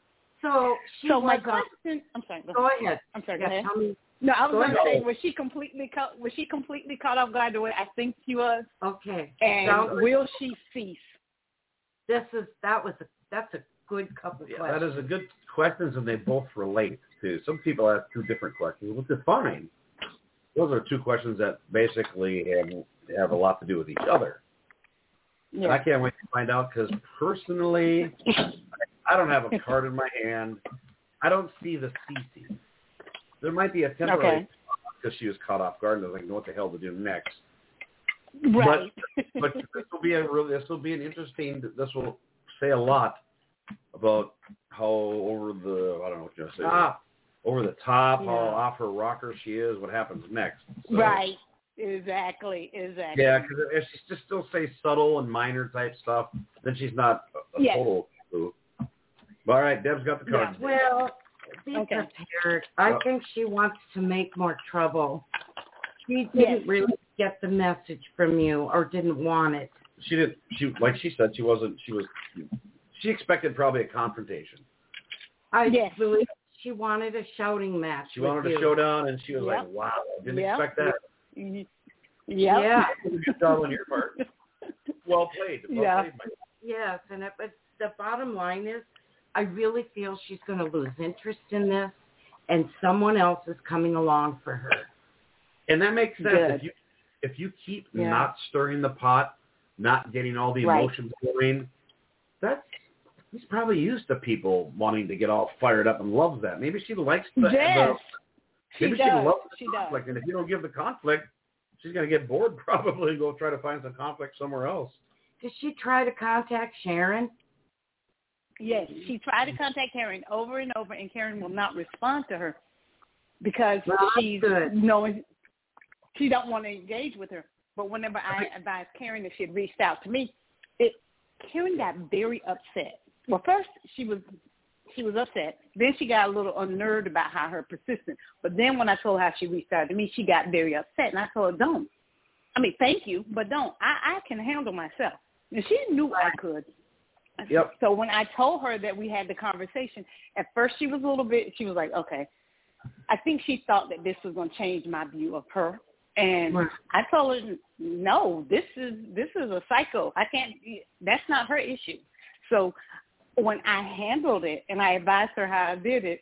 So my question, I'm sorry. Go ahead. I'm sorry. Go ahead. No, I was going to say, was she completely caught off guard the way I think she was? Okay. And will she cease? That's a good couple questions. That is a good questions, and they both relate too. Some people ask two different questions, which is fine. Those are two questions that basically have a lot to do with each other. Yeah. And I can't wait to find out because personally, I don't have a card in my hand. I don't see the CC. There might be a temporary because she was caught off guard and I was like, know what the hell to do next. Right. But this will be an interesting. This will say a lot about how over the over the top, how off her rocker she is. What happens next? So, right. Exactly. Yeah, because if she just still say subtle and minor type stuff, then she's not a total clue. All right, Deb's got the cards. Well, be prepared. I think she wants to make more trouble. She didn't really get the message from you or didn't want it. She didn't. She, like she said, she expected probably a confrontation. I believe she wanted a shouting match. She wanted a showdown, and she was like, "Wow, I didn't expect that." Yeah. Good job on your part. Well played. Yes, but the bottom line is, I really feel she's going to lose interest in this, and someone else is coming along for her. And that makes sense. If you keep not stirring the pot, not getting all the emotions going, he's probably used to people wanting to get all fired up and loves that. Maybe she likes the maybe she loves the conflict. And if you don't give the conflict, she's going to get bored probably and go try to find some conflict somewhere else. Did she try to contact Sharon? Yes, she tried to contact Karen over and over, and Karen will not respond to her because she's knowing she don't want to engage with her. But whenever I advised Karen that she had reached out to me, Karen got very upset. Well, first she was upset. Then she got a little unnerved about how her persistence. But then when I told her how she reached out to me, she got very upset, and I told her, don't. I mean, thank you, but don't. I can handle myself. And she knew I could. Yep. So when I told her that we had the conversation, at first she was like, okay. I think she thought that this was going to change my view of her. And I told her, no, this is a psycho. That's not her issue. So when I handled it and I advised her how I did it,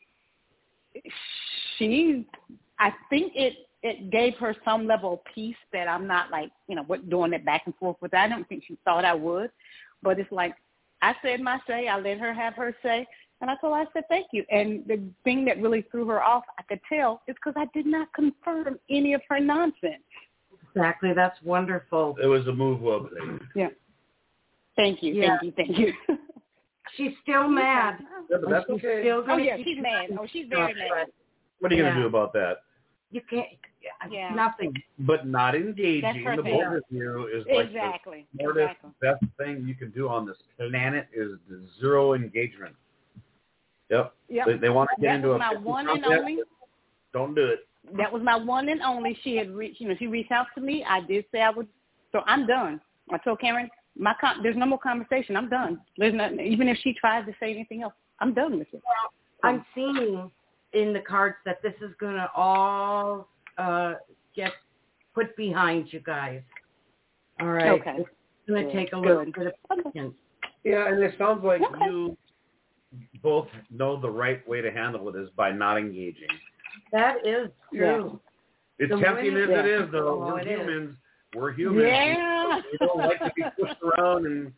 I think it gave her some level of peace that I'm not doing it back and forth with her. I don't think she thought I would. But it's like I said my say. I let her have her say. And I told her, I said, thank you. And the thing that really threw her off, I could tell, is because I did not confirm any of her nonsense. Exactly. That's wonderful. It was a move well played. Yeah. Thank you. Yeah. Thank you. She's still mad. Yeah, but that's okay. She's mad. Oh, she's very mad. What are you going to do about that? You can't. Nothing. But not engaging the both of you is like the smartest, best thing you can do on this planet is the zero engagement. Yep. They want to get into my one and only. Don't do it. That was my one and only. She had she reached out to me. I did say I would. So I'm done. I told Karen, there's no more conversation. I'm done. There's nothing. Even if she tries to say anything else, I'm done with it. Well, I'm seeing in the cards that this is going to all get put behind you guys. All right. Okay. It's going to take a little bit of patience. Yeah, and it sounds like you both know the right way to handle it is by not engaging. That is true. Yeah. It's tempting as it is, though. We're humans. We're humans. Yeah. We don't like to be pushed around and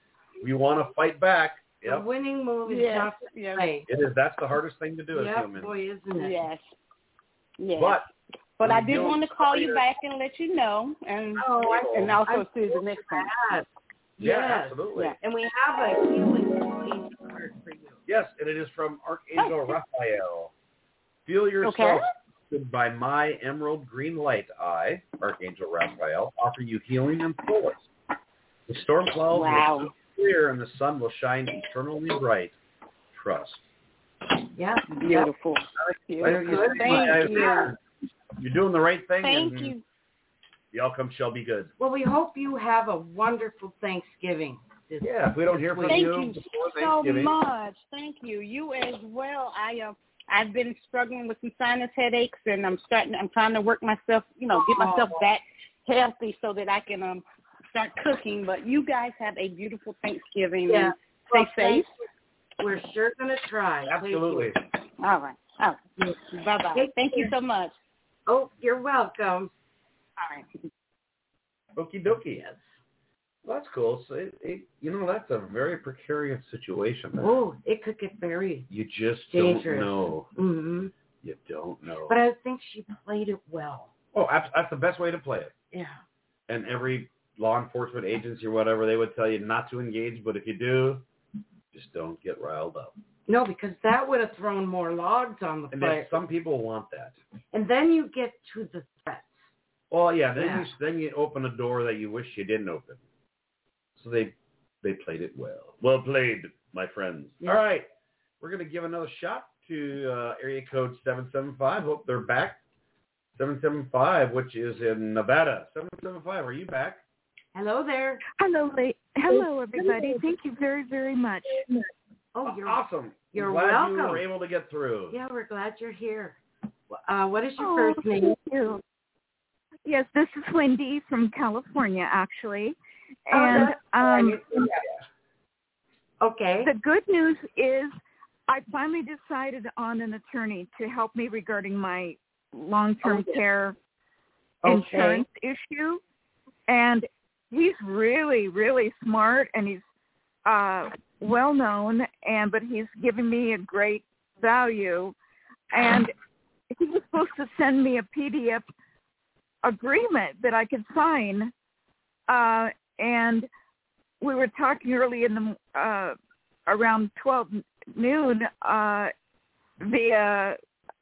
We want to fight back. The winning move is not to play. It is. That's the hardest thing to do as humans. Boy, isn't it? Yes. Yes. But I did want to call you back and let you know, and also see the next time. Yeah, absolutely. Yeah. And we have a healing card for you. Yes, and it is from Archangel Raphael. Feel yourself by my emerald green light eye, Archangel Raphael, offer you healing and fullness. The storm clouds will clear and the sun will shine eternally bright. Trust. Yeah, beautiful. Beautiful. Thank you. You're doing the right thing. Thank you. The outcome shall be good. Well, we hope you have a wonderful Thanksgiving. If we don't hear from you before so Thanksgiving. much. Thank you. You as well. I've been struggling with some sinus headaches, and I'm trying to work myself, get myself back healthy so that I can start cooking. But you guys have a beautiful Thanksgiving. Yeah. And stay safe. We're sure going to try. Absolutely. All right. Bye-bye. Thank you so much. Oh, you're welcome. All right. Okie dokie. Yes. Well, that's cool. So, that's a very precarious situation. Oh, it could get very You just dangerous. Don't know. Mm-hmm. You don't know. But I think she played it well. Oh, that's the best way to play it. Yeah. And every law enforcement agency or whatever, they would tell you not to engage, but if you do, just don't get riled up. No, because that would have thrown more logs on the fire. And some people want that. And then you get to the threats. Well, yeah, then you open a door that you wish you didn't open. So they played it well. Well played, my friends. Yeah. All right. We're going to give another shot to area code 775. Hope they're back. 775, which is in Nevada. 775, are you back? Hello there. Hello, everybody. Thank you very, very much. Oh, you're awesome. You're glad welcome. You were able to get through. Yeah, we're glad you're here. What is your first name? Thank you. Yes, this is Wendy from California, actually. And okay. The good news is I finally decided on an attorney to help me regarding my long-term care insurance issue. And he's really, really smart, and he's well-known, but he's giving me a great value. And he was supposed to send me a PDF agreement that I could sign, and we were talking early in the around 12 noon via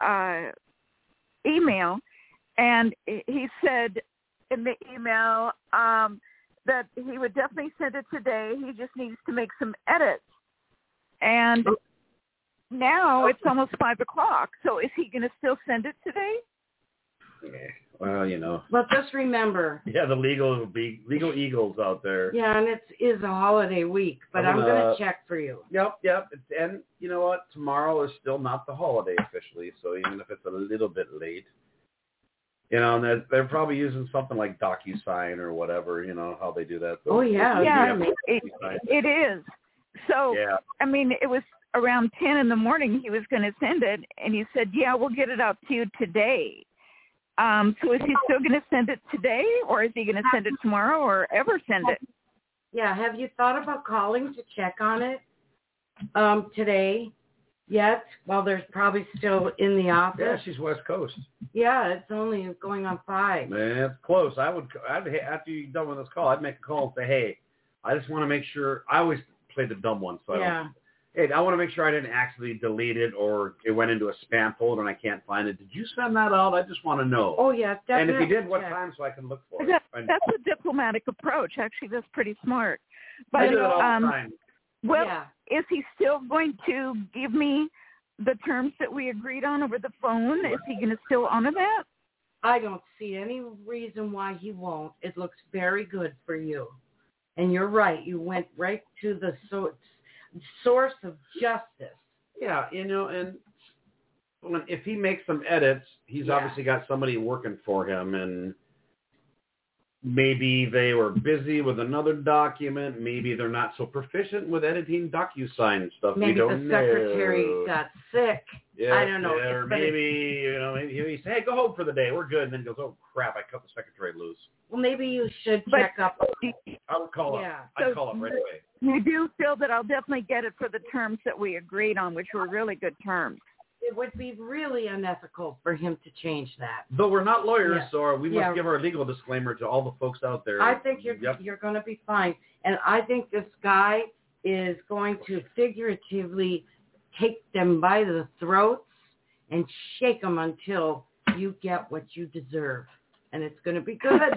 email, and he said in the email that he would definitely send it today. He just needs to make some edits, and now it's almost 5 o'clock. So is he going to still send it today? Yeah. Well, Well, just remember. Yeah, the legal eagles out there. Yeah, and it is a holiday week, but I'm going to check for you. Yep. And you know what? Tomorrow is still not the holiday officially, so even if it's a little bit late, and they're probably using something like DocuSign or whatever, how they do that. Oh, yeah. Yeah, it is. So, yeah. I mean, it was around 10 in the morning he was going to send it, and he said, yeah, we'll get it out to you today. So is he still going to send it today, or is he going to send it tomorrow, or ever send it? Yeah, have you thought about calling to check on it today yet? Well, there's probably still in the office. Yeah, she's West Coast. Yeah, it's only going on 5. Man, it's close. I'd after you're done with this call, I'd make a call and say, hey, I just want to make sure. I always play the dumb one, so I want to make sure I didn't accidentally delete it or it went into a spam folder and I can't find it. Did you send that out? I just want to know. Oh, yeah, definitely. And if you did, what time so I can look for it? That's a diplomatic approach. Actually, that's pretty smart. But, I do it all the time. Well, is he still going to give me the terms that we agreed on over the phone? Is he going to still honor that? I don't see any reason why he won't. It looks very good for you. And you're right. You went right to the source of justice. Yeah, and if he makes some edits, he's obviously got somebody working for him, and maybe they were busy with another document. Maybe they're not so proficient with editing DocuSign stuff. Maybe we don't the secretary got sick. Yeah, I don't know. Or maybe, maybe he said, hey, go home for the day. We're good. And then he goes, oh, crap, I cut the secretary loose. Well, maybe you should check up. I would call up. I'd call up right away. You do feel that I'll definitely get it for the terms that we agreed on, which were really good terms. It would be really unethical for him to change that. Though we're not lawyers, so we must give our legal disclaimer to all the folks out there. I think you're going to be fine. And I think this guy is going to figuratively take them by the throats and shake them until you get what you deserve. And it's going to be good.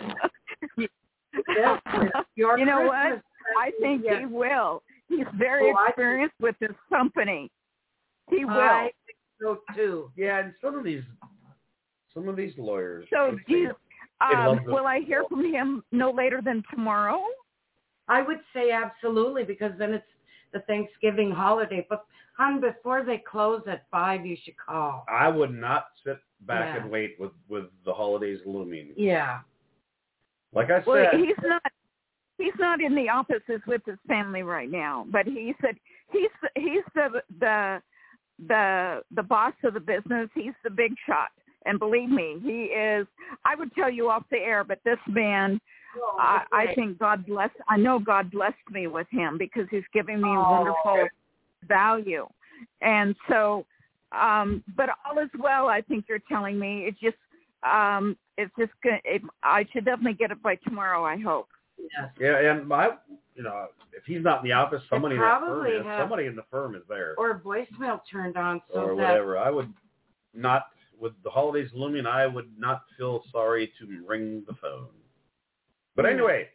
You know what? I think he will. He's very experienced with this company. He will. I think so too. Yeah, and some of these lawyers. So will I hear from him no later than tomorrow? I would say absolutely, because then it's the Thanksgiving holiday. But hon, before they close at 5, you should call. I would not sit back and wait with the holidays looming. Yeah. Like I said, well, he's not in the offices with his family right now, but he said he's the boss of the business. He's the big shot, and believe me, he is. I would tell you off the air, but this man, I think God bless. I know God blessed me with him because he's giving me wonderful value, and so. But all is well. I think you're telling me. It's just good. I should definitely get it by tomorrow. I hope. Yes. Yeah, and if he's not in the office, somebody in the firm is there. Or a voicemail turned on, or whatever. I would not, with the holidays looming, I would not feel sorry to ring the phone. But anyway,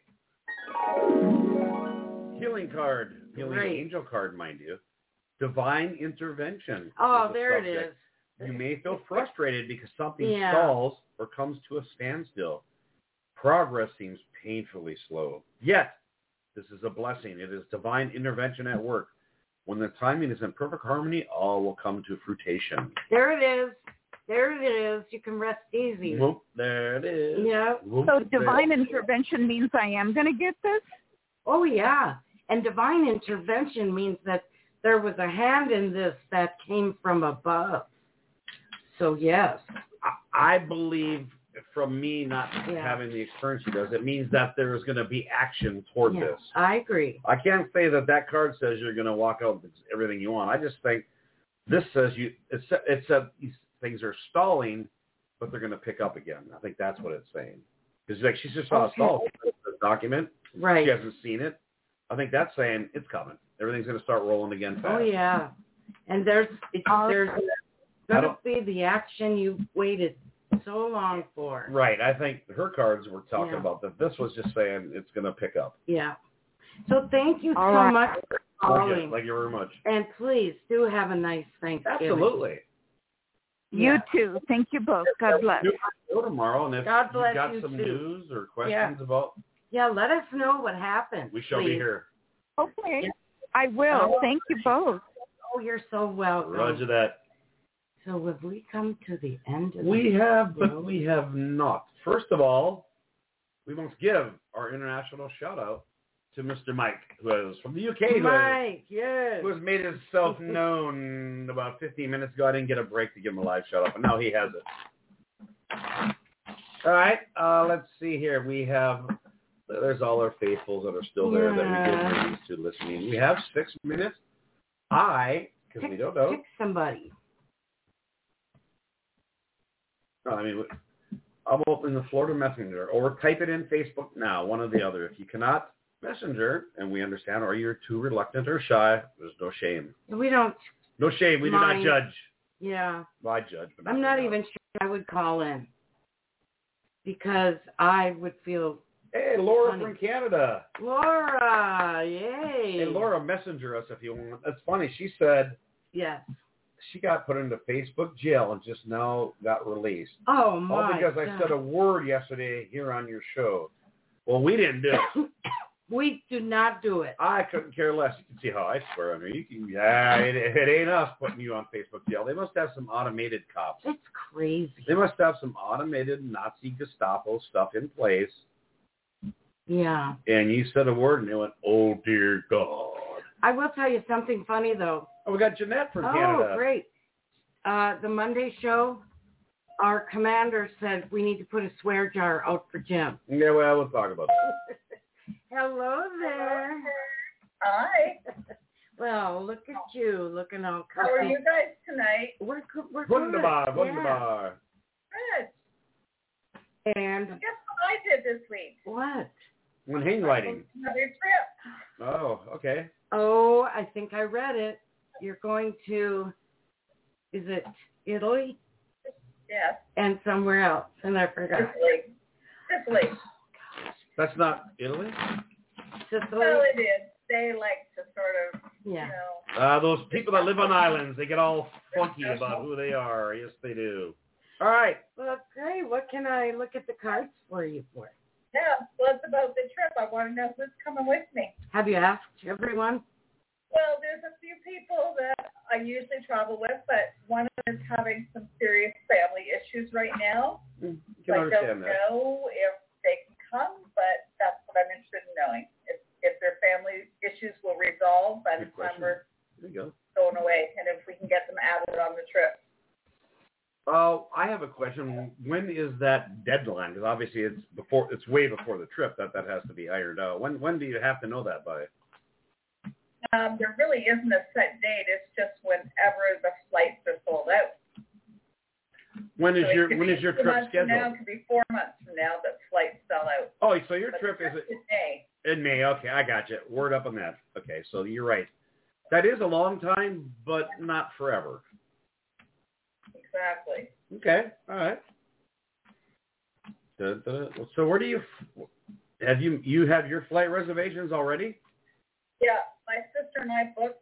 healing angel card, mind you. Divine intervention. Oh, there it is. You may feel frustrated because something stalls or comes to a standstill. Progress seems painfully slow. Yet, this is a blessing. It is divine intervention at work. When the timing is in perfect harmony, all will come to fruition. There it is. There it is. You can rest easy. Whoop, there it is. Yeah. Whoop, so divine intervention means I am going to get this? Oh, yeah. And divine intervention means that there was a hand in this that came from above. So, yes. I believe, from me not having the experience he does, it means that there is going to be action toward this. I agree. I can't say that card says you're going to walk out with everything you want. I just think this says it said things are stalling, but they're going to pick up again. I think that's what it's saying. Because she's just saw a stall document. Right. She hasn't seen it. I think that's saying it's coming. Everything's going to start rolling again fast. Oh, yeah. And there's going to be the action you waited so long for. Right. I think her cards were talking about that. This was just saying it's going to pick up. Yeah. So thank you so much for calling. Thank you very much. And please do have a nice Thanksgiving. Absolutely. You too. Thank you both. God bless. Go tomorrow, and if you've got some news or questions about... Yeah, let us know what happened. We shall be here. Okay. Yeah. I will. Thank you both. Oh, you're so welcome. Roger that. So have we come to the end of We have, but we have not. First of all, we must give our international shout-out to Mr. Mike, who is from the UK. Mike, yes. Who has made himself known about 15 minutes ago. I didn't get a break to give him a live shout-out, but now he has it. All right, let's see here. We have... There's all our faithfuls that are still there that we get used to listening. We have 6 minutes. Because we don't know. Pick somebody. No, I mean, I'm open the Florida Messenger or type it in Facebook now, one or the other. If you cannot Messenger, and we understand, or you're too reluctant or shy, there's no shame. We don't. No shame. We do not judge. Yeah. Well, I judge. But I'm not even sure I would call in because I would feel... Hey, Laura from Canada. Laura, yay. Hey, Laura, messenger us if you want. That's funny. She said she got put into Facebook jail and just now got released. Oh, my All because God. I said a word yesterday here on your show. Well, we didn't do it. We do not do it. I couldn't care less. You can see how I swear on her. It ain't us putting you on Facebook jail. They must have some automated cops. It's crazy. They must have some automated Nazi Gestapo stuff in place Yeah. And you said a word, and it went, oh, dear God. I will tell you something funny, though. Oh, we got Jeanette from Canada. Oh, great. The Monday show, our commander said we need to put a swear jar out for Jim. Yeah, well, we'll talk about that. Hello there. Hi. Well, look at you, looking all comfy. How are you guys tonight? We're good. Wunderbar, Yeah. wunderbar. Good. And guess what I did this week? What? When hang lighting. Another trip. Oh, okay. Oh, I think I read it. You're going to, is it Italy? Yes. And somewhere else, and I forgot. Sicily. That's not Italy? Sicily? Well, it is. They like to sort of, Yeah. you know. Those people that live on islands, they get all funky about who they are. Yes, they do. All right. Well, great. What can I look at the cards for you for? Yeah, well, it's about the trip. I want to know who's coming with me. Have you asked everyone? Well, there's a few people that I usually travel with, but one of them is having some serious family issues right now. You So can I understand don't that. know if they can come, but that's what I'm interested in knowing. If their family issues will resolve by the Good time question. we're There you go. going away, and if we can get them added on the trip. Oh, I have a question. When is that deadline? Because obviously it's way before the trip that has to be ironed out. When do you have to know that by? There really isn't a set date. It's just whenever the flights are sold out. When is your trip trip scheduled? Now, it could be 4 months from now that flights sell out. Oh, so your But trip the is in May. in May. Okay, I got you. Word up on that. Okay, so you're right. That is a long time, but not forever. Exactly. Okay, all right. So where do you have your flight reservations already? Yeah, my sister and I booked.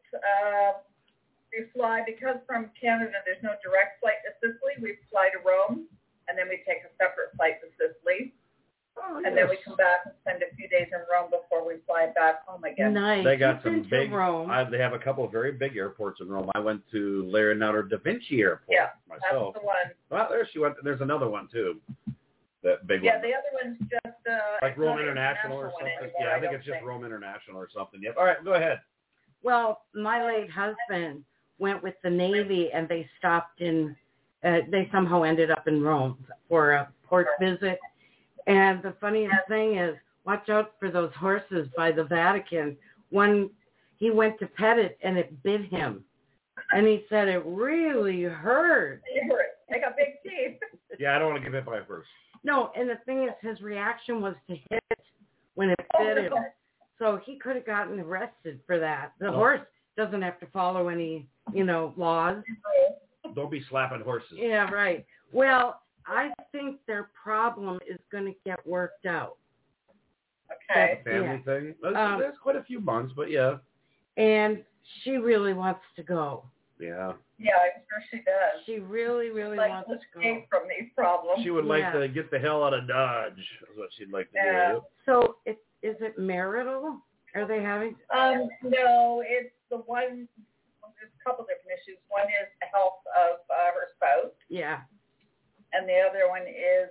We fly because from Canada there's no direct flight to Sicily. We fly to Rome, and then we take a separate flight to Sicily. Oh, and then we come back and spend a few days in Rome before we fly back home again. Nice. They got some big. Rome. They have a couple of very big airports in Rome. I went to Leonardo da Vinci Airport myself. That's the one. Well, there she went. There's another one too. That big Yeah, one. the other one's just like Rome International or something. Yeah, I think it's just Rome International or something. Yep. All right, go ahead. Well, my late husband went with the Navy, and they stopped in. They somehow ended up in Rome for a port visit. And the funniest thing is, watch out for those horses by the Vatican. He went to pet it, and it bit him. And he said it really hurt. They got big teeth. Yeah, I don't want to get hit by a horse. No, and the thing is, his reaction was to hit when it bit him. So he could have gotten arrested for that. The horse doesn't have to follow any, laws. Don't be slapping horses. Yeah, right. Well, I think their problem is going to get worked out. Okay. Family thing. There's quite a few months, but yeah. And she really wants to go. Yeah. Yeah, I'm sure she does. She really, really wants to go. Escape from these problems. She would like to get the hell out of Dodge. Is what she'd like to do. So is it marital? Are they having? No, it's the one. There's a couple different issues. One is the health of her spouse. Yeah. And the other one is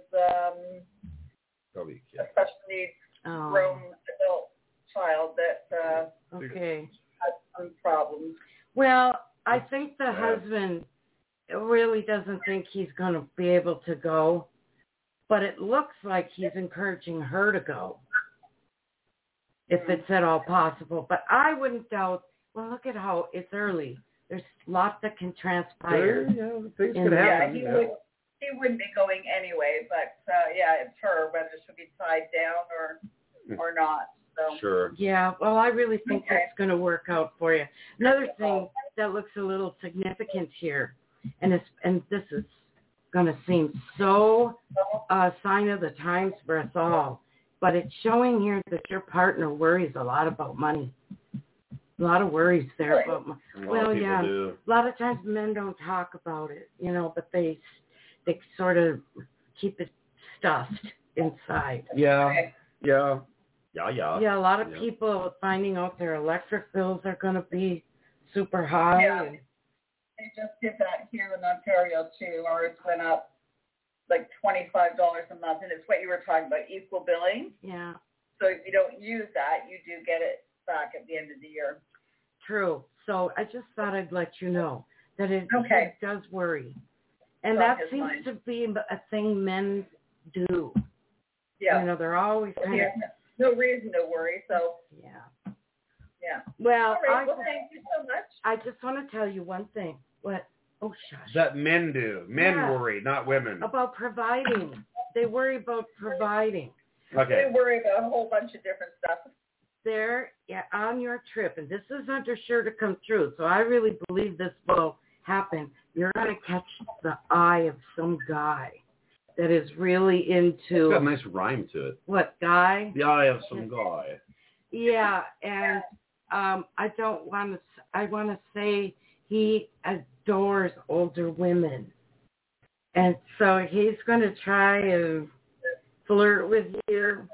probably a special needs grown adult child that has some problems. Well, I think the husband really doesn't think he's going to be able to go, but it looks like he's encouraging her to go, if it's at all possible. But I wouldn't doubt. Well, look at how it's early. There's lots that can transpire. Yeah, things could happen. He wouldn't be going anyway, but it's her whether she'll be tied down or not. So. Sure. Yeah, well, I really think that's going to work out for you. Another thing that looks a little significant here, and this is going to seem so a sign of the times for us all, but it's showing here that your partner worries a lot about money. A lot of worries there about money. Well, yeah, do. a lot of times men don't talk about it, but they sort of keep it stuffed inside. Yeah. Yeah, a lot of people finding out their electric bills are going to be super high. Yeah. They just did that here in Ontario, too. Ours went up like $25 a month, and it's what you were talking about, equal billing. Yeah. So if you don't use that, you do get it back at the end of the year. True. So I just thought I'd let you know that it does worry. And That that is seems fine. to be a thing men do. Yeah. You know, they're always kind of... No reason to worry, so. Yeah. Yeah. Well, all right. Well, thank you so much. I just want to tell you one thing. What? Oh, shush. That men do. Men worry, not women. About providing. They worry about providing. Okay. They worry about a whole bunch of different stuff. There, on your trip, and this is under sure to come true, so I really believe this will happen. You're going to catch the eye of some guy that is really into... It's got a nice rhyme to it. What, guy? The eye of some guy. Yeah, and I want to say he adores older women. And so he's going to try and flirt with you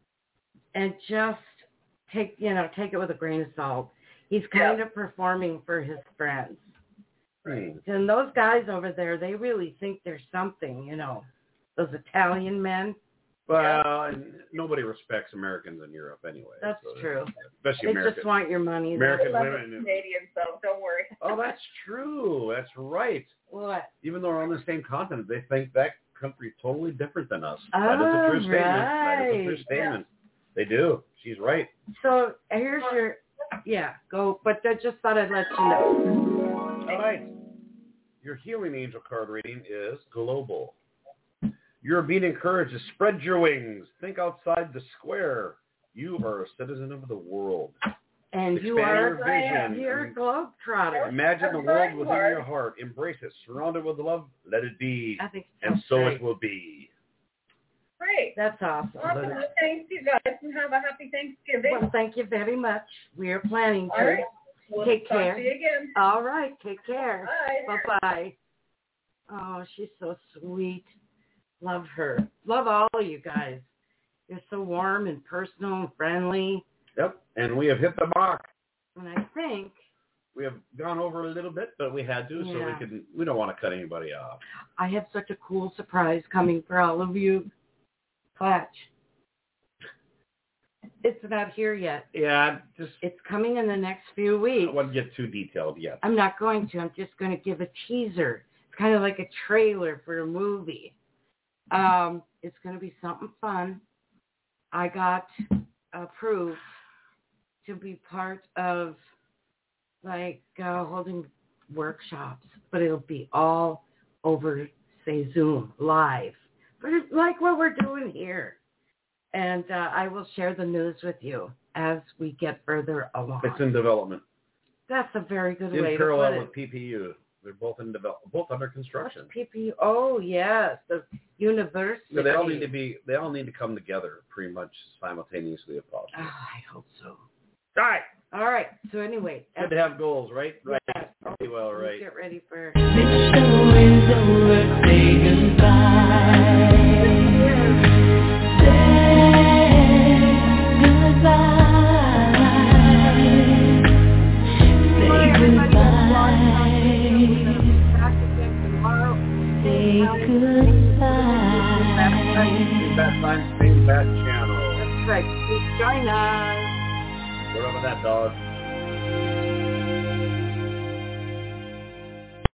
and just take it with a grain of salt. He's kind of performing for his friends. Right. And those guys over there, they really think they're something, you know, those Italian men. Well, and nobody respects Americans in Europe anyway. That's true. Especially they Americans. Just want your money. American women. women. Canadians, so don't worry. Oh, that's true. That's right. What? Even though we're on the same continent, they think that country's totally different than us. Oh, that is a true statement. right. That is a true statement. They do. She's right. So here's your, go. But I just thought I'd let you know. All right. Your healing angel card reading is global. You're being encouraged to spread your wings. Think outside the square. You are a citizen of the world. And Expand you are your vision. you're a globetrotter. Imagine the world within your heart. Embrace it. Surround it with love. Let it be. I think and so great. it will be. Great. That's awesome. Awesome. Well, thanks, you guys, and have a happy Thanksgiving. Well, thank you very much. We are planning to. All right. We'll Take talk care. to you again. All right. Take care. Bye. Bye-bye. Oh, she's so sweet. Love her. Love all of you guys. You're so warm and personal and friendly. Yep. And we have hit the mark. And I think we have gone over a little bit, but we had to, so we don't want to cut anybody off. I have such a cool surprise coming for all of you. Clutch. It's not here yet. Yeah, it's coming in the next few weeks. I wouldn't get too detailed yet. I'm not going to. I'm just going to give a teaser. It's kind of like a trailer for a movie. It's going to be something fun. I got approved to be part of holding workshops, but it'll be all over, say, Zoom, live, but it's like what we're doing here. And I will share the news with you as we get further along. It's in development. That's a very good way to put it. In parallel with PPU. They're both in both under construction. What's PPU? Oh, yes, the university. So they all need to come together pretty much simultaneously if possible. Oh, I hope so. All right. So anyway. Good to have goals, right? Right. Yeah. Pretty well, right. Get ready for... The show is over, say goodbye. Same bat channel. That's right. Please join us. What up with that, dog?